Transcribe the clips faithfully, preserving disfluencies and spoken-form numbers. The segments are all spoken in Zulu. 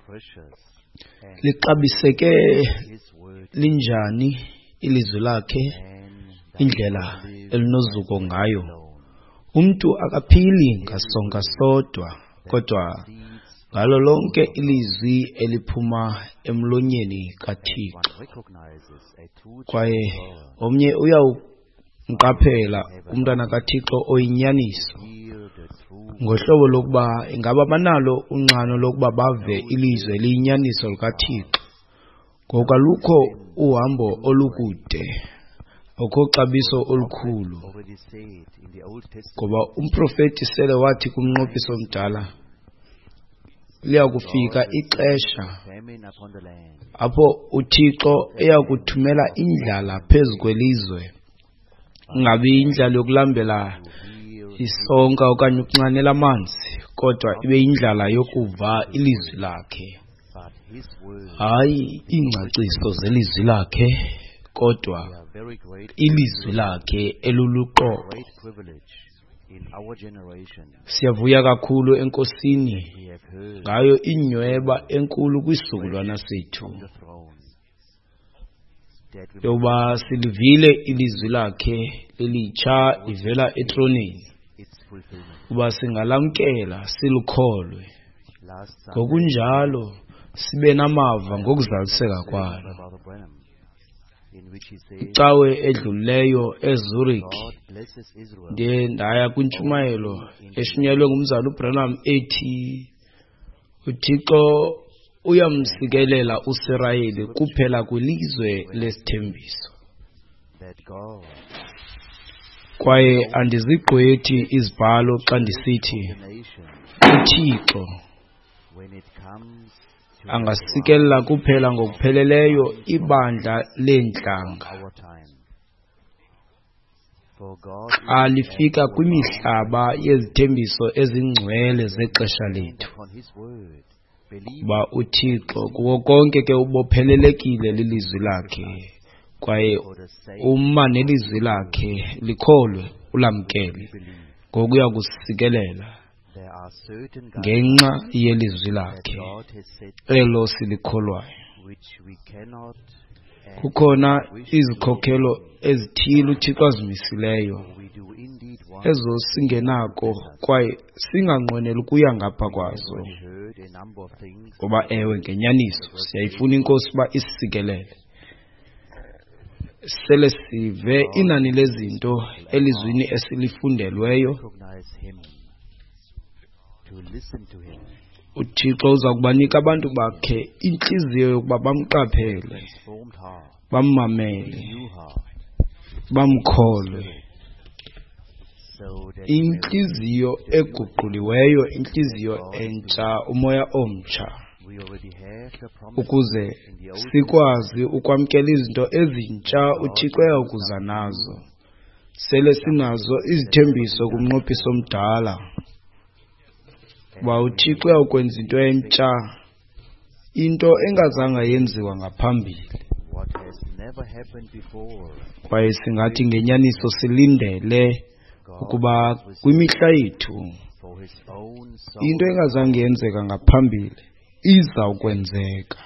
liqabiseke linjani ilizwi lakhe, indlela elinozuko ngayo. Umuntu akaphili ngasonka sodwa, kodwa ngalo lonke ilizwi eliphuma emlonyeni kaThixo. Kwaye omnye uyawumqaphela umntwana kaThixo oyinyaniso, ngohlobo lokuba ingaba banalo unxano lokuba bave ilizwi eliyinyaniso likaThixo. Ngoku alukho uhambo olukude, akukho xabiso olukhulu, ngoba umprofeti sele wathi kumnqophiso omdala, liya kufika ixesha apho uThixo eyakuthumela indlala phezu kwelizwe, ingabi indlala yokulambela isonka okanye ukunxanela amanzi, kodwa ibe indlala yokuva ilizwi lakhe. Hayi iingcaciso zelizwi lakhe, kodwa ilizwi lakhe eluluqoqo. Siyavuya kakhulu enkosini ngayo inyweba enkulu kwisizukulwana sethu, yoba silivile ilizwi lakhe lelitsha livela etronini, uba singalamkela silukholwe, ngokunjalo sibe namava ngokuzaliseka kwalo. Icawe edlulileyo eZurich ndiye ndaya kwintshumayelo eshunyelwe ngumzali uBranham ethi uThixo uyamsikelela uSirayeli kuphela kwilizwe lesithembiso. Kwaye andizigqwethi izibhalo xa ndisithi uThixo angasikelela kuphela ngokupheleleyo ibandla leentlanga xa lifika kwimihlaba yezithembiso ezingcwele zexesha lethu. Kuba uThixo kuwo konke ke ubophelelekile lilizwi lakhe, kwaye uma nelizwi lakhe likholwe ulamkele, ngokuya kusikelela ngenxa yelizwi lakhe elo silikholwayo. Kukhona izikhokelo ezithile uThixo azimisileyo, ezo singenako kwaye singanqweneli ukuya ngapha kwazo, ngoba ewe ngenyaniso siyayifuna inkosi uba isikelele. Sele sive inani lezinto elizwini esilifundelweyo, uThixo uza kubanika abantu bakhe inhliziyo yokuba bamqaphele, bammamele, bamkholwe. Inhliziyo eguquliweyo, inhliziyo entsha, umoya omtsha, ukuze sikwazi ukwamkela izinto ezintsha uThixo ayakuza nazo. Sele sinazo izithembiso kumnqophiso omdala uba uThixo uyawukwenza into entsha, into engazange yenziwa ngaphambili. Kwaye singathi ngenyaniso silindele ukuba kwimihla yethu into engazange yenzeka ngaphambili izawukwenzeka.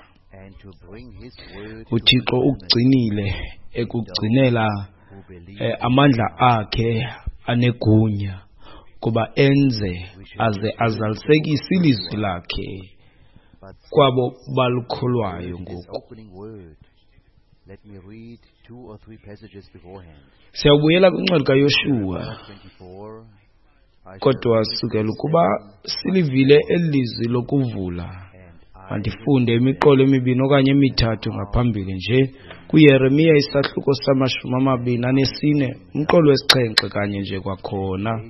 uThixo ukugcinile ekugcinela eh, amandla akhe anegunya kuba enze aze azalisekise ilizwi lakhe kwabo balukholwayo ngoku. Siyabuyela kwincwadi kaYoshua, kodwa sukela ukuba silivile elizwi lokuvula, mandifunde imiqolo emibini okanye emithathu ngaphambili nje kuYeremiya isahluko samashumi amabini anesine umqolo wesixhenxe kanye nje kwakhona.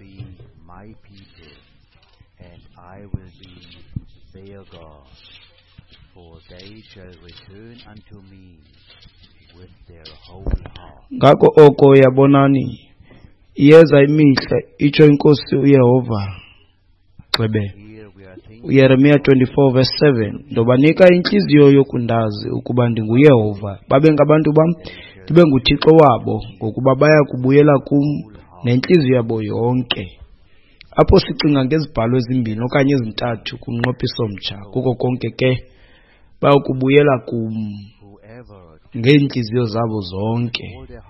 Ngako oko yabonani iyeza imihla itsho inkosi uYehova gxebe. uYeremiya twenty-four verse seven, ndobanika inhliziyo yokundazi ukuba ndinguYehova, babe ngabantu bam ndibe nguThixo wabo, ngokuba baya kubuyela kum nenhliziyo yabo yonke apho sicinga ngezibhalo ezimbini okanye ezintathu kumnqophiso mtsha kuko konke ke bayakubuyela kum ngeentliziyo zabo zonke.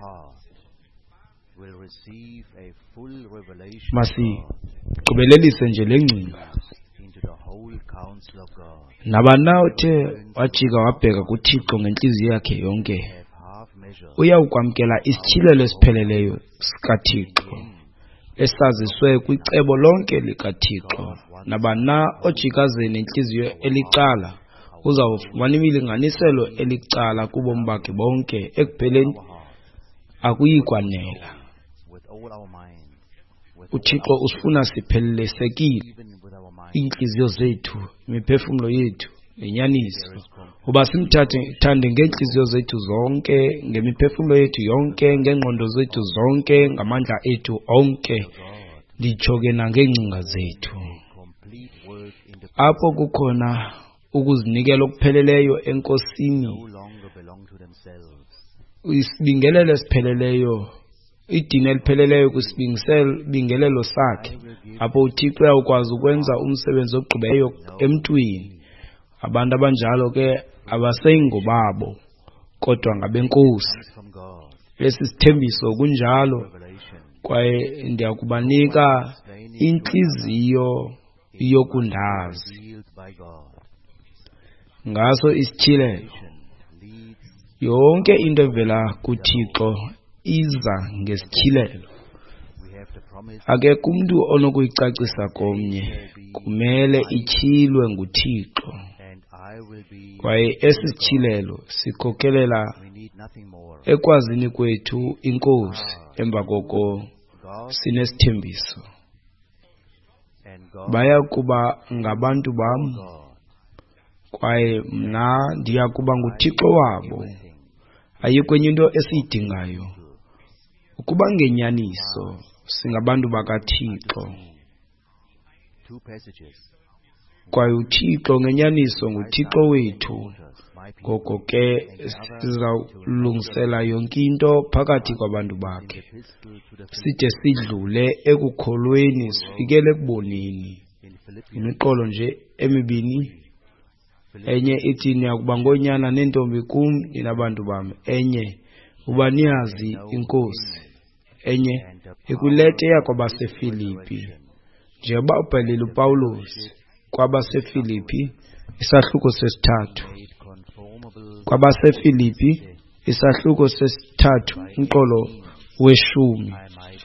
Masigqibelelise nje le ngcinga. Nabana othe wajika wabheka kuThixo ngentliziyo yakhe yonke uyawukwamkela isithilelo esipheleleyo sikaThixo esaziswe kwicebo lonke likaThixo. Nabana ojikazeni intliziyo elicala uzawufumana imilinganiselo elicala kubomi bakhe bonke. Ekupheleni akuyikwanela. uThixo usifuna siphelesekile intliziyo zethu, imiphefumlo yethu nenyaniso, uba simthathe thande ngeentliziyo zethu zonke, ngemiphefumlo yethu yonke, ngengqondo zethu zonke, ngamandla ethu onke, nditsho ke nangeengcinga zethu. Apho kukhona ukuzinikela okupheleleyo enkosini, isibingelelo esipheleleyo, idini elipheleleyo kwisibingelelo sakhe, apho uThixo uyakwazi ukwenza umsebenzi ogqibeyo emntwini. Abantu abanjalo ke abaseyingobabo kodwa ngabenkosi. Esi sithembiso kunjalo, kwaye ndiyakubanika intliziyo yokundazi. Ngaso isithilelo, yonke into evela kuThixo iza ngesithilelo. Akekho umntu onokuyicacisa komnye, kumele ityhilwe nguThixo. Kwaye esi sithilelo sikhokelela ekwazini kwethu inkosi, emva koko sinesithembiso. Baya kuba ngabantu bam, kwaye mna ndiya kuba nguThixo wabo. Ayikho enye into esiyidingayo. Ukuba ngenyaniso singabantu bakaThixo, kwaye uThixo ngenyaniso nguThixo wethu. Ngoko ke sizawulungisela yonke into phakathi kwabantu bakhe, side sidlule ekukholweni sifikele ekuboneni. Imiqolo nje emibini, enye ithi niyakuba ngoonyana neentombi kum ninabantu bam, enye uba niyazi inkosi, enye ikulete yakwabaseFilipi. Njengoba ubhalile uPawulos kwabaseFilipi isahluko sesithathu, kwabaseFilipi isahluko sesithathu umqolo weshumi,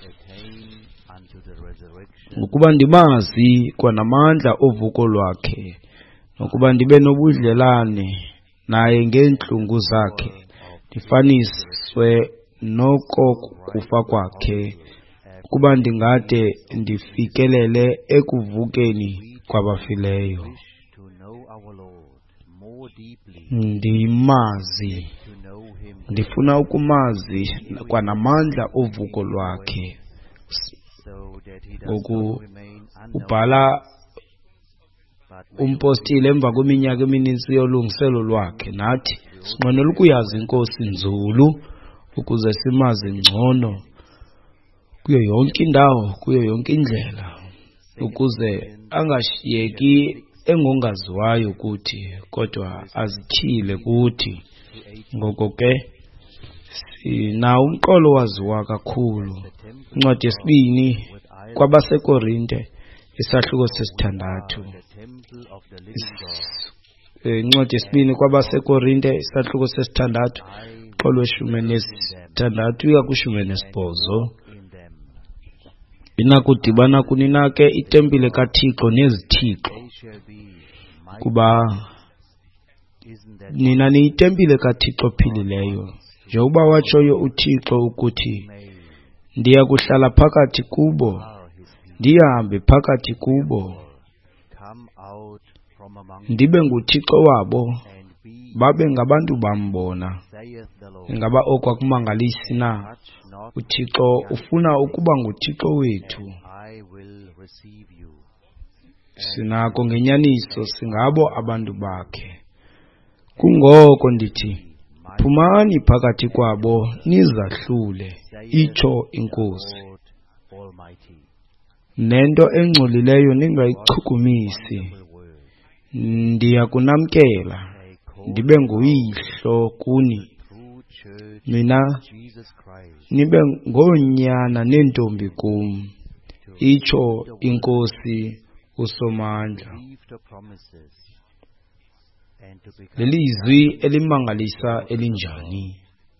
ukuba ndimazi kwanamandla ovuko lwakhe, nokuba ndibe nobudlelane naye ngeentlungu zakhe, ndifaniswe noko kufa kwakhe, ukuba ndingade ndifikelele ekuvukeni kwabafileyo. Ndimazi, ndifuna ukumazi kwanamandla ovuko lwakhe. Ngoku ubhala umpostile emva kweminyaka emininzi yolungiselo lwakhe, nathi sinqwenela ukuyazi inkosi nzulu ukuze simazi ngcono kuyo yonke indawo, kuyo yonke indlela, ukuze angashiyeki engongaziwayo kuthi, kodwa azityhile kuthi. Ngoko ke sinawo umqolo waziwa kakhulu. Incwadi yesibini kwabaseKorinte isahluko sesithandathu. Incwadi yesibini kwabaseKorinte isahluko sesithandathu, umqolo weshumi nesithandathu uya kwishumi nesibhozo. Inakudibana kunina ke itempile kaThixo nezithixo, kuba nina niyitempile kaThixo philileyo, njengoba watshoyo uThixo ukuthi, ndiya kuhlala phakathi kubo, ndihambe phakathi kubo, ndibe nguThixo wabo, babe ngabantu bam bona. Ingaba oku akumangalisi na? uThixo ufuna ukuba nguThixo wethu. Sinako ngenyaniso singabo abantu bakhe. Kungoko ndithi, phumani phakathi kwabo nizahlule, itsho inkosi. nento engcolileyo ningayichukumisi. Ndiyakunamkela ndibe nguyihlo kuni, mina nibe ngoonyana neentombi kum, itsho iNkosi uSomandla. Lelizwi elimangalisa elinjani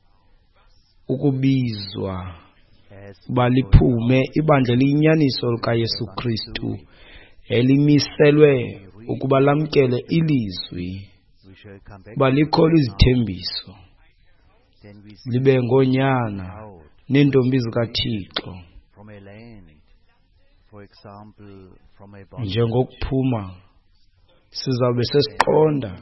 ukubizwa uba liphume ibandla eliyinyaniso likaYesu Kristu elimiselwe ukuba lamkele ilizwi, uba likholwe izithembiso, libe ngoonyana neentombi zikaThixo. Njengokuphuma sizawube sesiqonda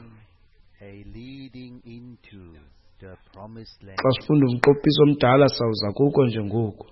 xa sifunda umqophiso omdala sawuza kuko njengoku.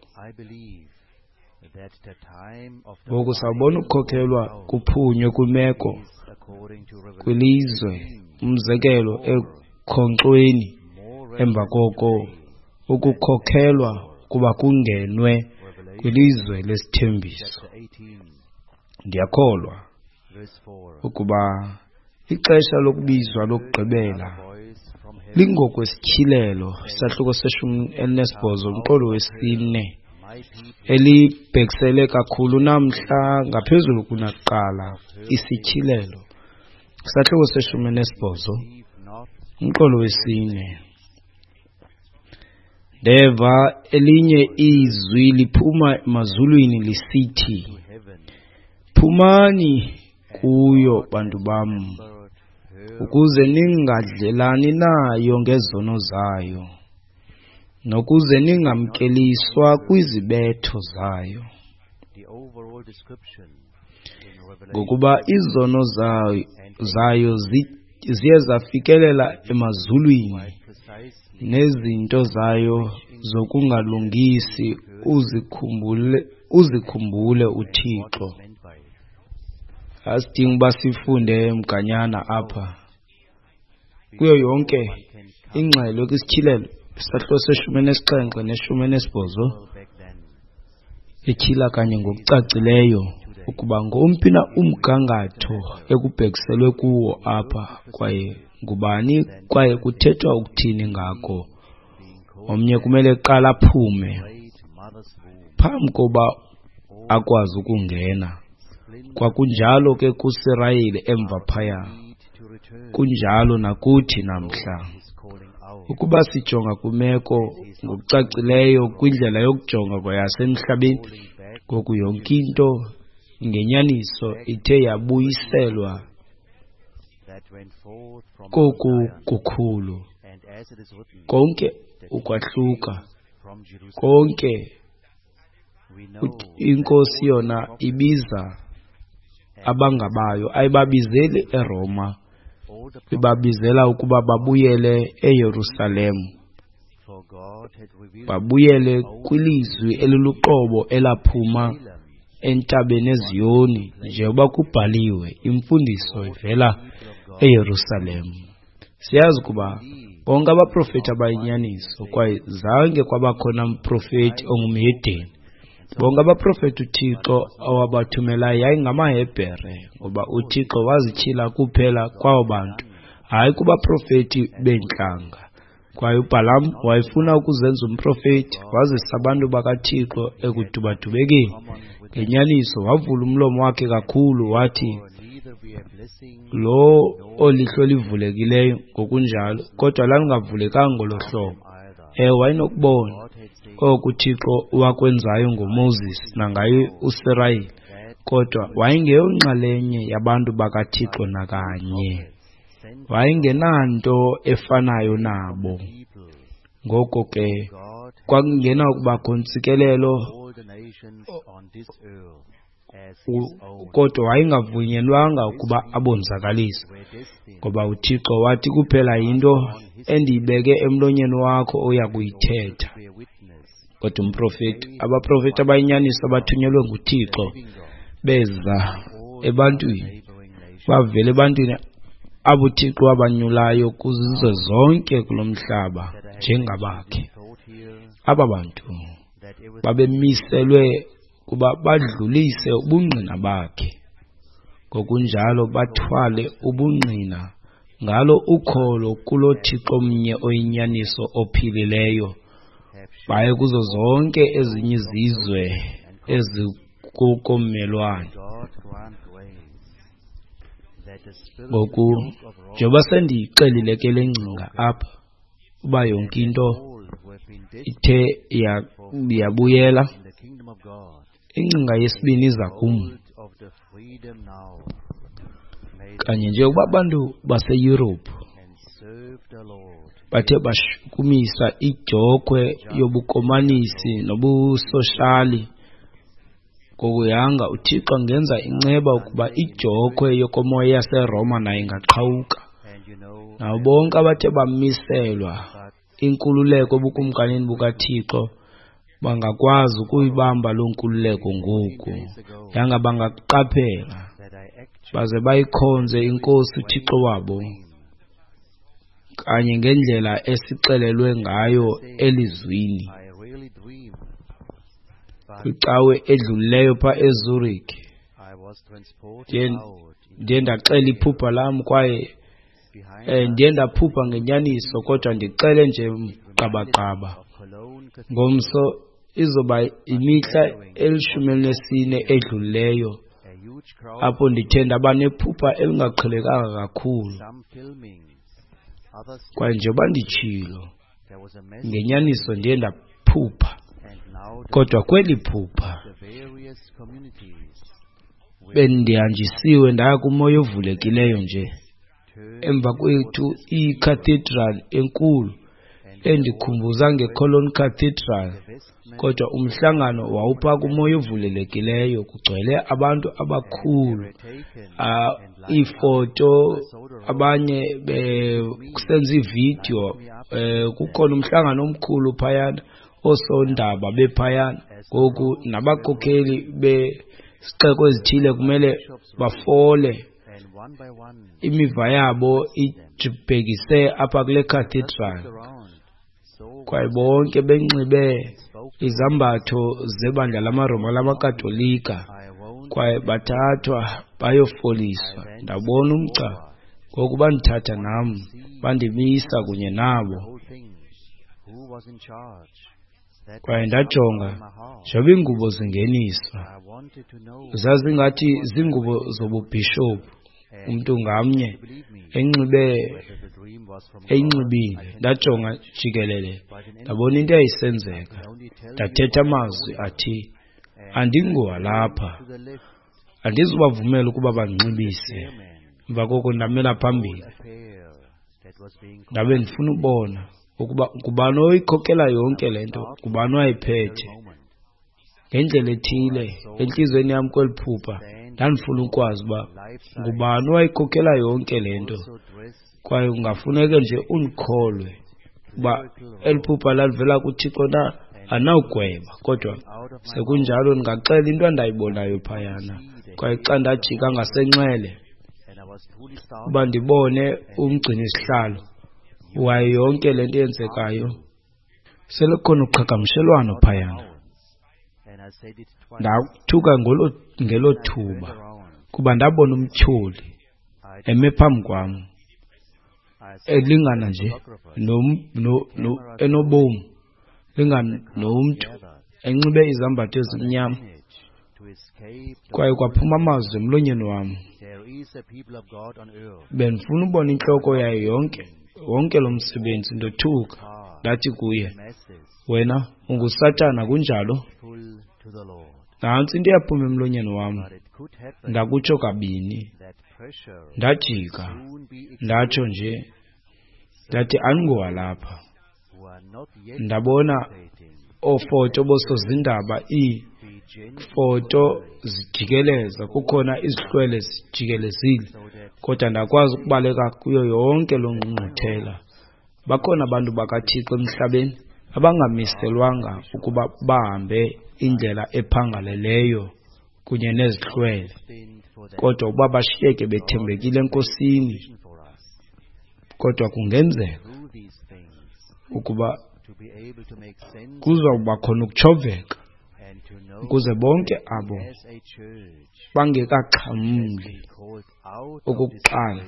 Ngoku sawubona ukukhokelwa kuphunywe kwimeko kwilizwe, umzekelo ekhonkxweni, emva koko ukukhokelwa kuba kungenwe kwilizwe lesithembiso. Ndiyakholwa ukuba ixesha lokubizwa lokugqibela lingokwesityhilelo isahluko seshumi elinesibhozo umqolo wesine, elibhekisele kakhulu namhla ngaphezulu kunakuqala. Isityhilelo isahluko seshumi elinesibhozo umqolo wesine. Ndeva elinye izwi liphuma emazulwini lisithi, phumani kuyo bantu bam, ukuze ningadlelani nayo ngezono zayo, nokuze ningamkeliswa kwizibetho zayo. Ngokuba izono zayo, zayo ziye zafikelela emazulwini, nezinto zayo zokungalungisi uzikhumbule, uzikhumbule uThixo. Asidingi uba sifunde mganyana apha kuyo yonke ingxelo kwisithyilelo isahluko seshumi nesixhenxe neshumi nesibhozo etyhila kanye ngokucacileyo ukuba ngomphi na umgangatho ekubhekiselwe kuwo apha, kwaye ngubani, kwaye kuthethwa ukuthini ngako. Omnye kumele kuqala aphume phambi koba akwazi ukungena. Kwakunjalo ke kuSirayeli emva phaya, kunjalo nakuthi namhla. Ukuba sijonga kwimeko ngokucacileyo kwindlela yokujonga kwayasemhlabeni, ngoku yonke into ngenyaniso ithe yabuyiselwa koku kukhulu. Konke ukwahluka, konke inkosi yona ibiza abangabayo, ayibabizeli eRoma, ibabizela ukuba babuyele eYerusalemu, babuyele kwilizwi eliluqobo elaphuma entabeni eZiyoni, njengoba kubhaliwe, imfundiso ivela eYerusalemu. Siyazi ukuba bonke abaprofeti abayinyaniso, kwaye zange kwabakhona mprofeti ongumhedeni. Bonke abaprofeti uThixo awabathumelayo yayingamaHebhere, ngoba uThixo wazityhila kuphela kwabo bantu, hayi kubaprofeti beentlanga. Kwaye uBhalamu wayefuna ukuzenza umprofeti, wazisa abantu bakaThixo ekudubadubekeni. Ngenyaniso wavula umlomo wakhe kakhulu, wathi, lo olihlo livulekileyo ngokunjalo, kodwa lalingavulekanga ngolo hlobo. Ewe, wayinokubona oku uThixo wakwenzayo ngoMoses nangaye uSirayeli, kodwa wayengeyonxalenye yabantu bakaThixo nakanye, wayengenanto efanayo nabo. Ngoko ke kwakungena ukubakho ntsikelelo, kodwa wayengavunyelwanga ukuba abonzakalise, ngoba uThixo wathi kuphela into endiyibeke emlonyeni wakho oya kuyithetha. Kodwa umprofeti, abaprofeti abayinyaniso abathunyelwe nguThixo beza ebantwini, bavele ebantwini abo uThixo abanyulayo kuzizo zonke kulo mhlaba njengabakhe. Aba bantu babemiselwe kuba badlulise ubungqina bakhe, ngokunjalo bathwale ubungqina ngalo ukholo kulo Thixo mnye oyinyaniso ophilileyo, baye kuzo zonke ezinye izizwe ezikukommelwane. Ngoku njengoba sendiyixelile ke le ngcinga apha uba yonke into ithe yabuyela, ingcinga yesibini iza kum. Kanye njengoba abantu baseYurophu bathe bashukumisa ijokhwe yobukomanisi nobusoshali, ngokuyanga uThixo angenza inceba ukuba ijokhwe yokomoya yaseRoma nayo ingaqhawuka. Nabo bonke abathe bamiselwa inkululeko ebukumkanini bukaThixo bangakwazi ukuyibamba loo nkululeko ngoku, yanga bangaqaphela baze bayikhonze inkosi uThixo wabo kanye ngendlela esixelelwe ngayo elizwini. Kwicawe edlulileyo pha eZurich ndiye ndaxela iphupha lam, kwaye ndiye ndaphupha ngenyaniso, kodwa ndicele nje qabaqaba. Ngomso izoba imihla elishumi elinesine edlulileyo apho ndithe ndaba nephupha elingaqhelekanga kakhulu, kwaye njengoba nditshilo ngenyaniso ndiye ndaphupha. Kodwa kweli phupha bendihanjisiwe ndaya kumoya ovulekileyo nje. Emva kwethu icathedral enkulu endikhumbuza ngeCologne Cathedral, kodwa umhlangano wawupha kumoya ovulelekileyo, kugcwele abantu abakhulu, iifoto, abanye kusenza iividiyo. Kukhona umhlangano omkhulu phayana, oosondaba bephayana. Ngoku nabakhokheli besixeko ezithile kumele bafole imiva yabo ijibhekise apha kule cathedral, kwaye bonke benxibe izambatho zebandla lamaRoma lamakatolika, kwaye bathathwa bayofoliswa. Ndabona umca ngoku bandithatha nam bandimisa kunye nabo, kwaye ndajonga njengoba iingubo zingeniswa zazingathi ziingubo zobubhishophu, umntu ngamnye enxibe eyinxibile. Ndajonga jikelele ndabona into eyayisenzeka, ndathetha amazwi athi, andingowalapha, andizubavumela ukuba banxibise. Emva koko ndamela phambili, ndabe ndifuna ubona ukuba ngubani oyikhokela yonke le nto, ngubani wayiphethe. Ngendlela ethile entliziyweni yam kweli phupha ndandifuna ukwazi uba ngubani wayikhokela yonke le nto, kwaye kungafuneke nje undikholwe uba eli phupha lalivela kuThixo na, anawugweba. Kodwa sekunjalo ndingaxela into andayibonayo phayana, kwaye xa ndajika ngasenxele uba ndibone umgcini isihlalo wayo yonke le nto yenzekayo, sele khona uqhagamshelwano phayana. Ndathuka ngelo thuba kuba ndabona umtyholi eme phambi kwam, elingana nje enobomi, lingana nomntu, enxibe izambatho ezimnyama, kwaye kwaphuma amazwi emlonyeni wam. Bendifuna ubona intloko yayo yonke wonke lo msebenzi. Ndothuka ndathi kuye, wena unguSatana kunjalo? Nantsi into yaphuma emlonyeni wam. Ndakutsho kabini, ndajika, ndatsho nje, ndathi andingowalapha. Ndabona oofoto bosozindaba, iifoto zijikeleza, kukhona izihlwele zijikelezile, kodwa ndakwazi ukubaleka kuyo yonke loo ngqungquthela. Bakhona abantu bakaThixo emhlabeni abangamiselwanga ukuba bahambe indlela ephangaleleyo kunye nezihlwele, kodwa ukuba bashiyeke bethembekile enkosini. Kodwa kungenzeka ukuba kuzawuba khona ukutshoveka ukuze bonke abo bangekaxhamli okokuqala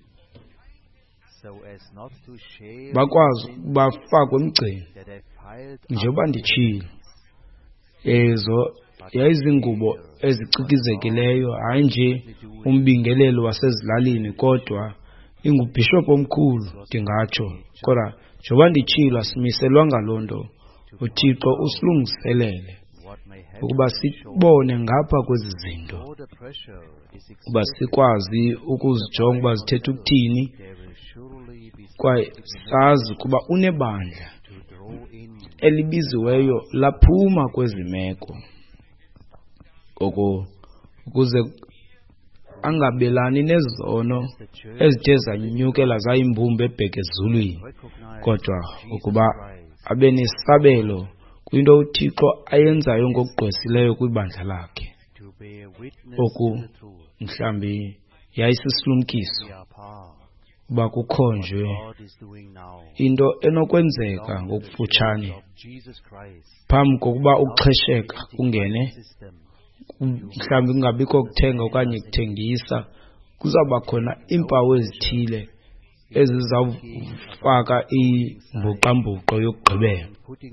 bakwazi bafakwe emgceni. Njengoba nditshilo, ezo yayizingubo ezicikizekileyo, hayi nje umbingelelo wasezilalini, kodwa ingubhishophu omkhulu ndingatsho. Kodwa njengoba nditshilo, asimiselwanga loo nto. uThixo usilungiselele ukuba sibone ngapha kwezi zinto, uba sikwazi ukuzijonga uba zithetha ukuthini, kwaye sazi ukuba unebandla elibiziweyo laphuma kwezi meko, ngoko ukuze angabelani nezono ezithe zanyukela zayimbumba ebheke ezulwini, kodwa ukuba abe nesabelo kwinto uThixo ayenzayo ngokugqwesileyo kwibandla lakhe. Oku mhlambi yayisisilumkiso uba kukho nje into enokwenzeka ngokufutshane phambi kokuba ukuxhesheka kungene, mhlawumbi kungabikho kuthenga okanye kuthengisa, kuzawuba khona iimpawu ezithile ezizawufaka imbuqambuqo yokugqibela.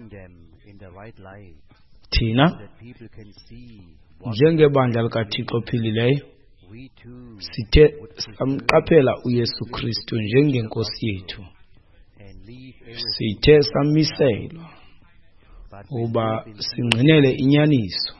Thina njengebandla likaThixo ophilileyo sithe samqaphela uYesu Kristu njengenkosi yethu, sithe samiselwa uba singqinele inyaniso,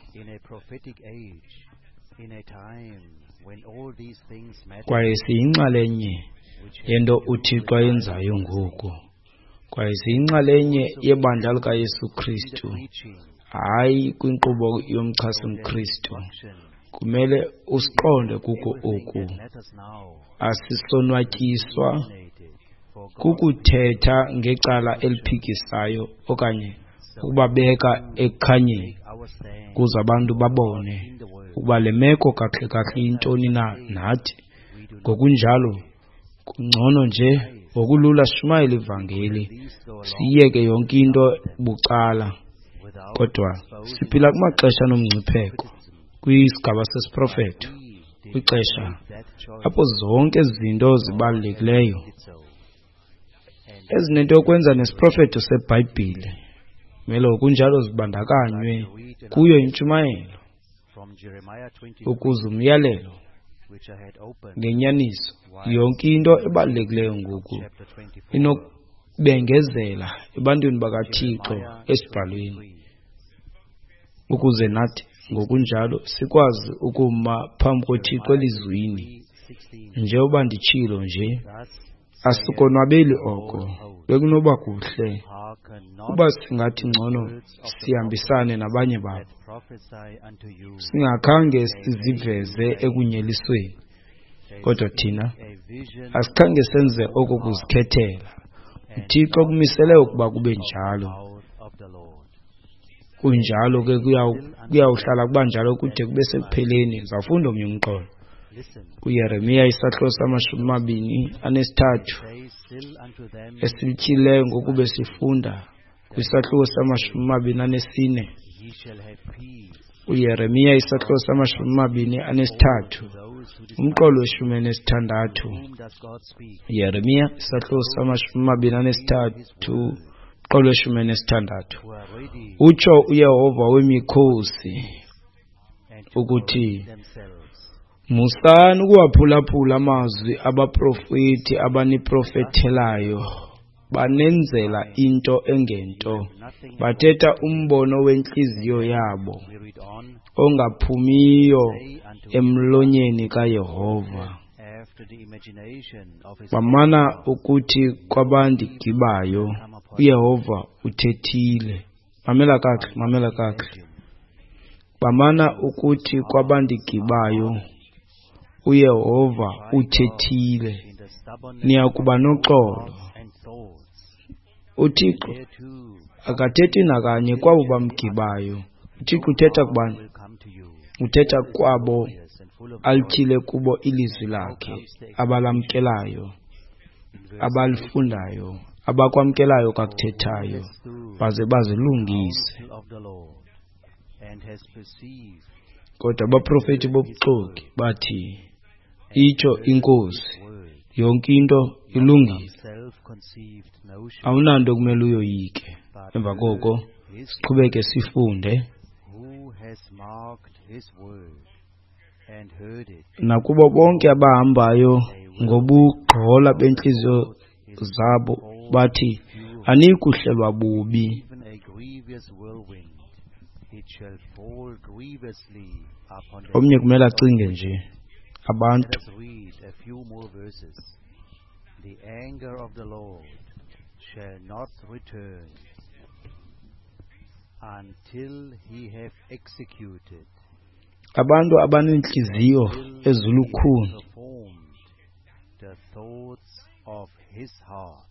kwaye siyinxalenye yento uThixo ayenzayo ngoku, kwaye siyinxalenye yebandla likaYesu Kristu, hayi kwinkqubo yomchasi mKristu. Kumele usiqonde kuko oku. Asisonwatyiswa kukuthetha ngecala eliphikisayo okanye ukubabeka ekukhanyeni ukuze abantu babone ukuba le meko kakuhle kakuhle yintoni na nathi. Ngokunjalo kungcono nje ngokulula sishumayele ivangeli, siyeke yonke into bucala, kodwa siphila kumaxesha nomngcipheko kwisigaba sesiprofeto, kwixesha apho zonke izinto zibalulekileyo ezinento yokwenza nesiprofeto seBhayibhile mele kunjalo zibandakanywe kuyo intshumayelo, ukuze umyalelo ngenyaniso yonke into ebalulekileyo ngoku inokubengezela ebantwini bakaThixo esibhalweni, ukuze nathi ngokunjalo sikwazi ukuma phambi koThixo elizwini. Njengoba nditshilo nje, asikonwabeli oko. Bekunoba kuhle uba singathi ngcono sihambisane nabanye babo, singakhange siziveze ekunyelisweni, kodwa thina asikhange senze oko kuzikhethela. uThixo kumisele ukuba kube njalo. Kunjalo ke kuyawuhlala kuba njalo kude kube sekupheleni. Zafunda omnye umqolo kuYeremiya isahluko samashumi amabini anesithathu esilityhileyo ngoku besifunda kwisahluko samashumi amabini anesine. uYeremiya isahluko samashumi amabini anesithathu umqolo weshumi anesithandathu. uYeremiya isahluko samashumi amabini anesithathu umqolo weshumi anesithandathu. Utsho uYehova wemikhosi ukuthi, musani ukuwaphulaphula amazwi abaprofeti abaniprofethelayo, banenzela into engento, bathetha umbono wentliziyo yabo ongaphumiyo emlonyeni kaYehova. Bamana ukuthi kwabandigibayo, uYehova uthethile. Mamela kakuhle, mamela kakuhle. Bamana ukuthi kwabandigibayo, uYehova uthethile. Niyakuba noxolo. uThixo akathethi nakanye kwabo bamgibayo. uThixo uthetha kubani? Uthetha kwabo alithile kubo ilizwi lakhe, abalamkelayo, abalifundayo, abakwamkelayo kakuthethayo, baze bazilungise. and has perceived kodwa abaprofeti bobuxoki bathi itsho inkosi yonke into ilungile, self-conceived notion, awunanto kumele uyoyike. Emva koko siqhubeke sifunde who has marked his word and heard it, nakubo bonke abahambayo ngobugqola bentliziyo zabo bathi anikuhlelwa bubi. even a grievous whirlwind, it shall fall grievously upon the Omnye kumele acinge nje abantu. Let us read a few more verses. The anger of the Lord shall not return until he have executed, Abantu abanentliziyo till he ezilukhuni, have performed the thoughts of his heart.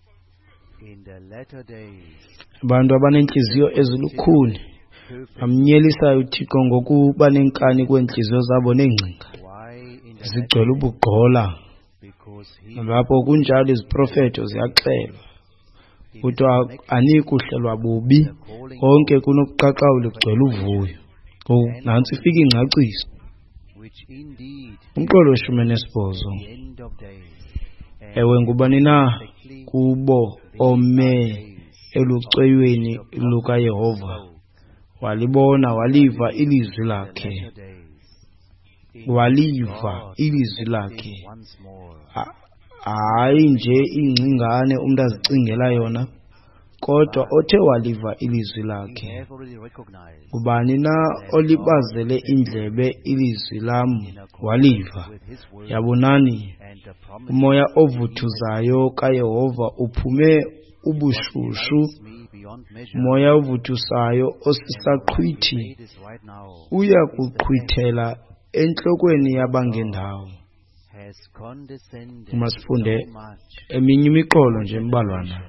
In the latter days, abantu abanentliziyo ezilukhuni perfect. amnyelisayo uThixo ngokuba nenkani kweentliziyo zabo neengcinga Why in the zigcwele latter days? ubugqola. Because he Lapho kunjalo iziprofeto ziyaxelwa kuthiwa anikuhlelwa bubi, the calling konke kunokuqaqawula kugcwele uvuyo. Oh, nantsi ifika ingcaciso. which indeed Umqolo weshumi enesibhozo. the end of days, and Ewe ngubani na exactly kubo ome eluceyweni lukaYehova walibona walivaa ilizwi the lakhe, latter days, in walivaa God ilizwi acting lakhe, once more, Ha- hayi nje ingcingane umuntu azicingela yona, kodwa othe waliva ilizwi we lakhe. have already recognized Ubani na olibazele indlebe ilizwi lam waliva. with his word Yabonani and the promise umoya ovuthuzayo kaYehova uphume ubushushu, delights me beyond measure. umoya ovuthusayo And what we osisaqhwithi read is right now uya kuqhwithela entlokweni yabangendawo. has condescended Masifunde so much eminye imiqolo nje mbalwana.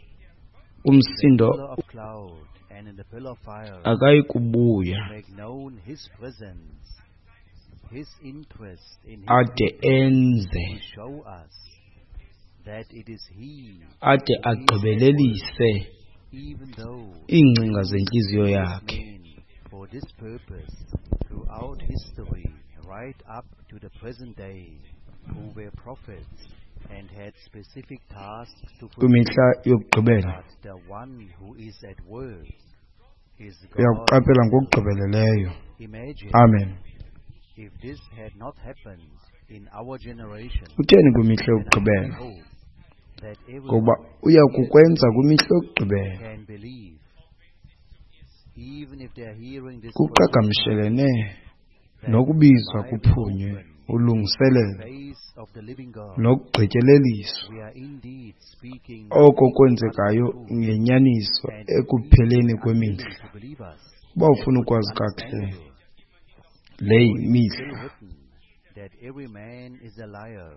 Umsindo pillar of cloud and in the pillar of fire akayi kubuya to make known his presence, his interest in his ade people, enze, to show us that it is he, ade agqibelelise even though iingcinga zentliziyo yakhe. men for this purpose throughout history, right up to the present day, who were prophets and had specific tasks to fulfill. Kwimihla yokugqibela But the one who is at work is God. uyakuqaphela ngokugqibeleleyo. Imagine Amen. if this had not happened in our generation. Utheni kwimihla then I yokugqibela? hope that Ngoba everyone uya kukwenza kwimihla yokugqibela. can believe, even if they are hearing this Kuqhagamshelene nokubizwa kuphunywe ulungiselelo face of the living God. nokugqityeleliswa. We are indeed speaking Oko kwenzekayo ngenyaniso and ekupheleni unwilling kwemihla. to believe us. Uba ufuna ukwazi kakuhle le Still mihla, written that every man is a liar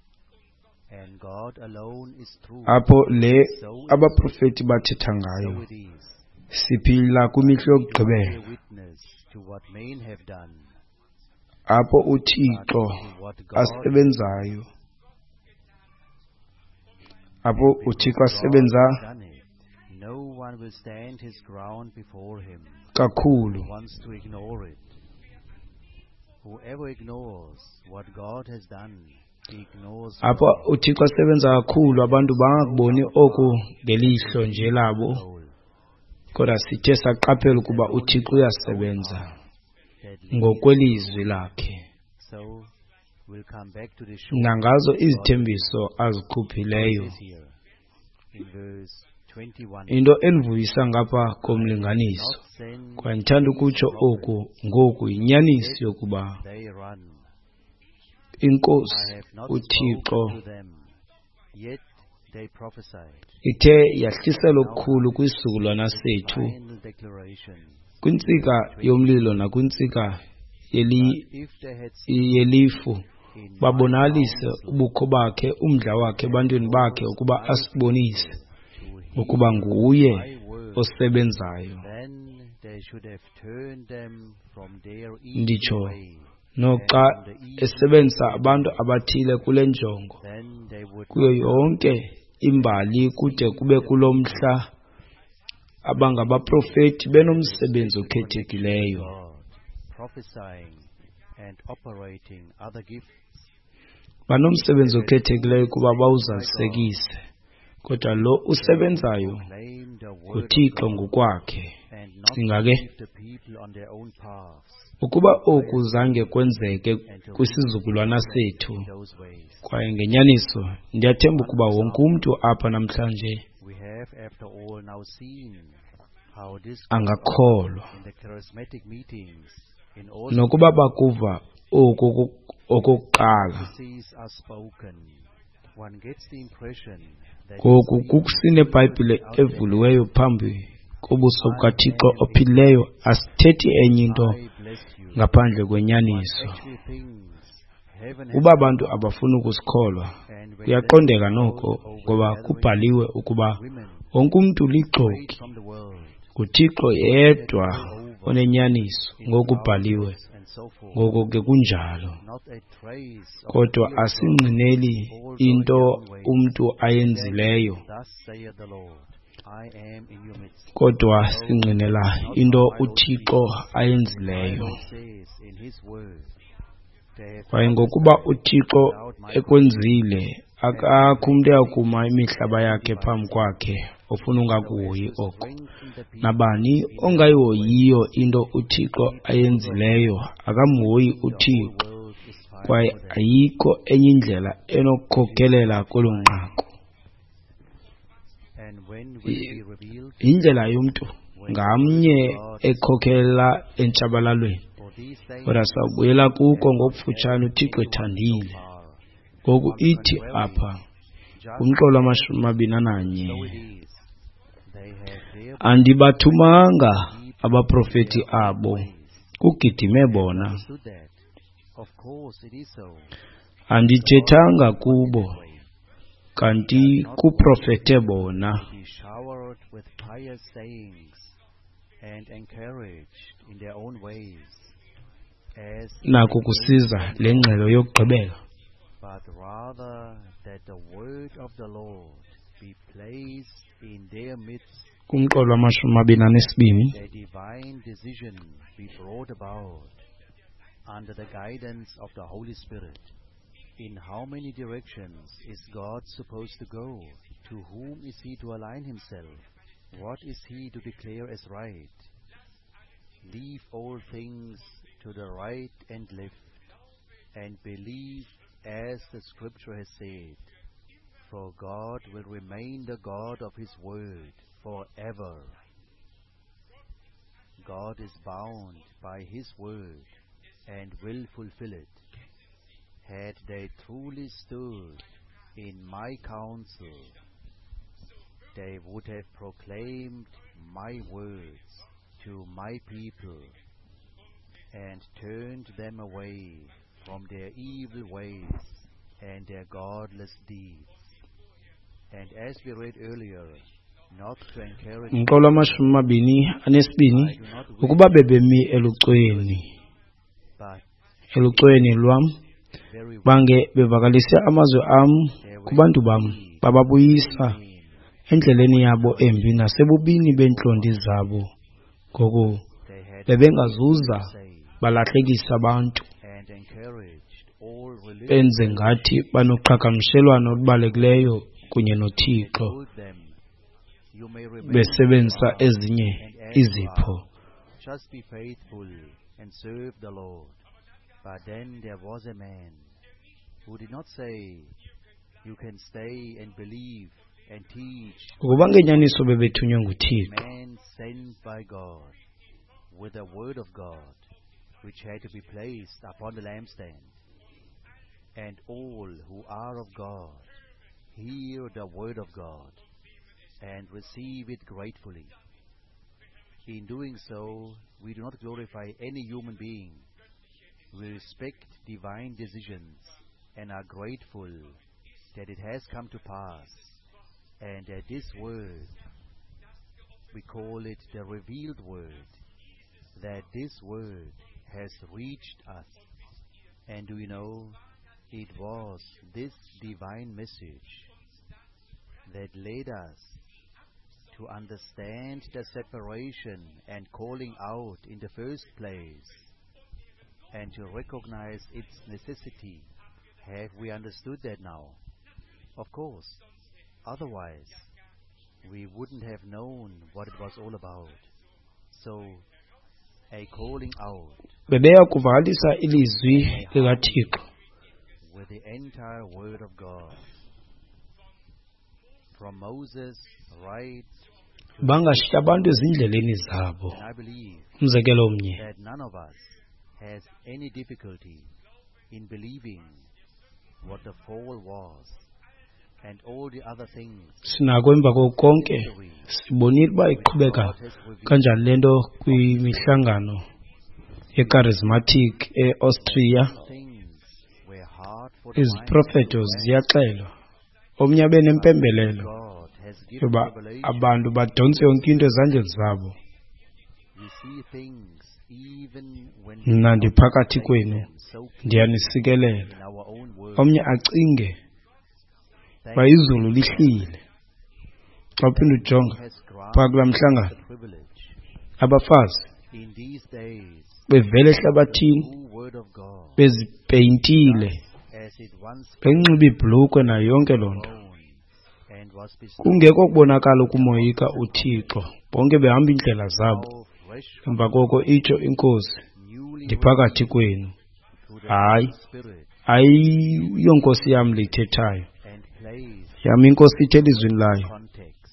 and God alone is true. apho le abaprofeti bathetha ngayo, So it is. siphila kwimihla We yokugqibela bear witness to what men have done, apho but uThixo to what God asebenzayo, apho because uThixo God asebenza has done it. No one will stand his ground before him kakhulu. who wants to ignore it. Whoever ignores what God has done ignores Apho uThixo asebenza kakhulu, abantu bangakuboni oku ngelihlo nje labo, soul kodwa sithe saqaphela ukuba uThixo uyasebenza that leads. ngokwelizwi lakhe, So we'll come back to the short nangazo God izithembiso azikhuphileyo. says here in verse twenty-one. Into enivuyisa ngapha komlinganiso, Not send kwaye ndithanda ukutsho oku ngoku yinyaniso yokuba they run. I inkosi have not uThixo spoken to them, yet they prophesied. ithe yahlisela okukhulu kwisizukulwana sethu, Final declaration. kwintsika yomlilo nakwintsika yeli- But if they had seen yelifu, in my babonalise counsel ubukho bakhe, umdla wakhe ebantwini bakhe, ukuba asibonise to heed ukuba nguye my word, osebenzayo. then they should have turned them from their evil Nditsho way, noxa esebenzisa abantu abathile kule njongo then they would kuyo not yonke imbali kude kube kulo mhla abangabaprofeti benomsebenzi okhethekileyo, God, prophesying and operating other gifts, banomsebenzi okhethekileyo kuba bawuzalisekise, kodwa lo usebenzayo claim the word of nguThixo God, ngokwakhe. and not Cinga ke, leave the people on their own paths ukuba oku zange kwenzeke kwisizukulwana sethu, in those ways. kwaye ngenyaniso ndiyathemba ukuba wonke umntu apha namhlanje We have, after all, now seen how this angakholwa, in the charismatic meetings in all nokuba bakuva oku okokuqala. prophecies are spoken. One gets the impression that Ngoku it's kukusinebhayibhile evuliweyo phambi kobuso bukaThixo ophilileyo, asithethi enye into I blessed you. ngaphandle One kwenyaniso. actually thinks heaven has Uba abantu abafuna ukusikholwa, and when kuyaqondeka they noko, crowd over ngoba gathering kubhaliwe ukuba women wonke umntu straight lixoki, from the world, nguThixo yedwa onenyaniso. in Ngoku kubhaliwe, thousands and so forth. ngoko ke kunjalo. Not a trace of Kodwa the fear of God, asingqineli all going into their own ways. umntu ayenzileyo, Thus saith the Lord, I am in your midst. kodwa singqinela into uThixo My ayenzileyo. Lord says in his word, they have Kwaye ngokuba uThixo ekwenzile, akakho umntu yakuma imihlaba yakhe phambi kwakhe ofuna ungakuhoyi oko. strengthened the people. Nabani ongayihoyiyo into uThixo ayenzileyo akamhoyi uThixo, The world is fine kwaye for them. ayikho enye indlela enokukhokelela kwelo nqaku. And when will it be revealed? Indlela yomntu ngamnye ekhokelela entshabalalweni, For these things kodwa sawubuyela kuko ngokufutshane uThixo ethandile. are Ngoku ithi apha just kumqolo amashumi amabini ananye, so it is. They have their andibathumanga abaprofeti abo, kugidime bona. understood that. Of course it is so. Andithethanga kubo, kanti kuprofete bona. Be showered with pious sayings and encouraged in their own ways, as Naku kusiza le ngxelo yokugqibela. but rather that the word of the Lord be placed in their midst, Kumqolo amashumi amabini anesibini, their divine decision be brought about under the guidance of the Holy Spirit. In how many directions is God supposed to go? To whom is he to align himself? What is he to declare as right? Leave all things to the right and left, and believe as the Scripture has said, for God will remain the God of his word forever. God is bound by his word and will fulfill it. Had they truly stood in my counsel, they would have proclaimed my words to my people and turned them away from their evil ways and their godless deeds. And as we read earlier, not to encourage umqolo amashumi amabini anesibini, ukuba bebemi elucweni, but elucweni lwam, very bange bevakalise amazwi am kubantu bam, bababuyisa endleleni yabo embi nasebubini beentlondi zabo. Ngoku they had bebengazuza say balahlekisa abantu, and encouraged all religious benze ngathi banoqhagamshelwano olubalulekileyo kunye noThixo, told them, you may remain besebenzisa who you are, ezinye and as you izipho. are, just be faithful and serve the Lord. But then there was a man who did not say, you can stay and believe and teach. Ukuba ngenyaniso bebethunywe nguThixo, Man sent by God with the word of God, which had to be placed upon the lampstand. And all who are of God hear the word of God and receive it gratefully. In doing so, we do not glorify any human being. We respect divine decisions and are grateful that it has come to pass, and that this word, we call it the revealed word, that this word has reached us. And do you know, it was this divine message that led us to understand the separation and calling out in the first place, and to recognize its necessity. Have we understood that now? Of course. Otherwise, we wouldn't have known what it was all about. So, a calling out bebeya kuvalisa ilizwi likaThixo with the entire Word of God. From Moses right to bangashiya abantu ezindleleni zabo. and I believe Umzekelo omnye, that none of us has any difficulty in believing what the fall was and all the other things sinako emva koko konke sibonile uba iqhubeka God has revealed. kanjani lento kwimihlangano ye-charismatic e-Austria. Things were hard for the Iziprofeto minds to ziyaxelwa, omnye abe nempembelelo God has given yoba revelation. abantu badonse yonke into ezandleni zabo. We see things even when Mna we ndiphakathi don't kwenu, them so clearly ndiyanisikelela. in our own words. Omnye acinge Thank uba izulu lihlile. Xa uphinda ujonga has phaa granted kulaa the mhlangano, privilege abafazi in these days bevela the ehlabathini true word of God bezipeyintile, as it once benxiba ibhlukhwe nayo yonke loo nto. known and was bestowed Kungekho kubonakala ukumoyika uThixo, bonke behamba iindlela zabo. now fresh Emva koko itsho inkosi, newly ndiphakathi kwenu. through the Hayi, Holy Spirit ayiyo nkosi yam lithethayo, and placed yam inkosi ithe elizwini layo. context.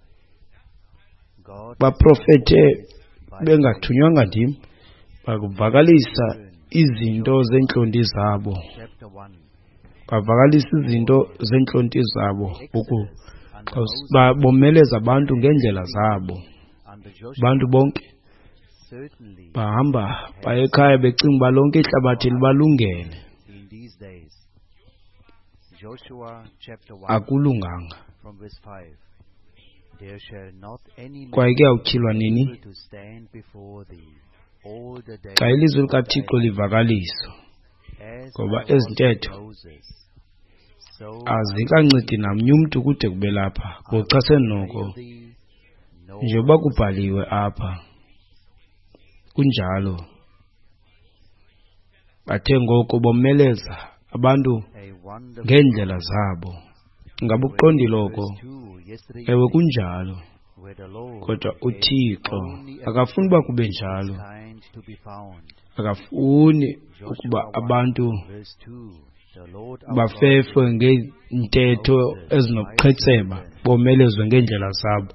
God Baprofethe by bengathunywanga ndim, bakuvakalisa izinto zentlonti zabo, chapter one bavakalisa izinto zentlonti zabo uku Exodus under xa Moses babomeleza abantu ngeendlela zabo. under Joshua Abantu bonke certainly bahamba baye ekhaya becinga uba lonke ihlabathi libalungele. in these days. Joshua chapter one Akulunganga. from verse five. There shall not any man Kwaye kuyawutyhilwa be nini? able to stand before thee all the days Xa ilizwi of thy likaThixo life. livakaliswa, As ngoba I was ezi ntetho with Moses, so azikancedi namnye umntu kude kube lapha, ngoxa senoko I will thee no njengoba kubhaliwe apha. Kunjalo bathe ngoko bomeleza abantu a wonderful ngeendlela zabo. Ngabe uqondile oko? verse two yesterday Ewe evening, kunjalo, where the Lord kodwa is uThixo only akafuni uba kube its njalo. kind to be found. Akafuni ukuba Joshua one, abantu verse two, the Lord our bafefwe God ngeentetho ezinokuqhetseba, bomelezwe ngeendlela zabo,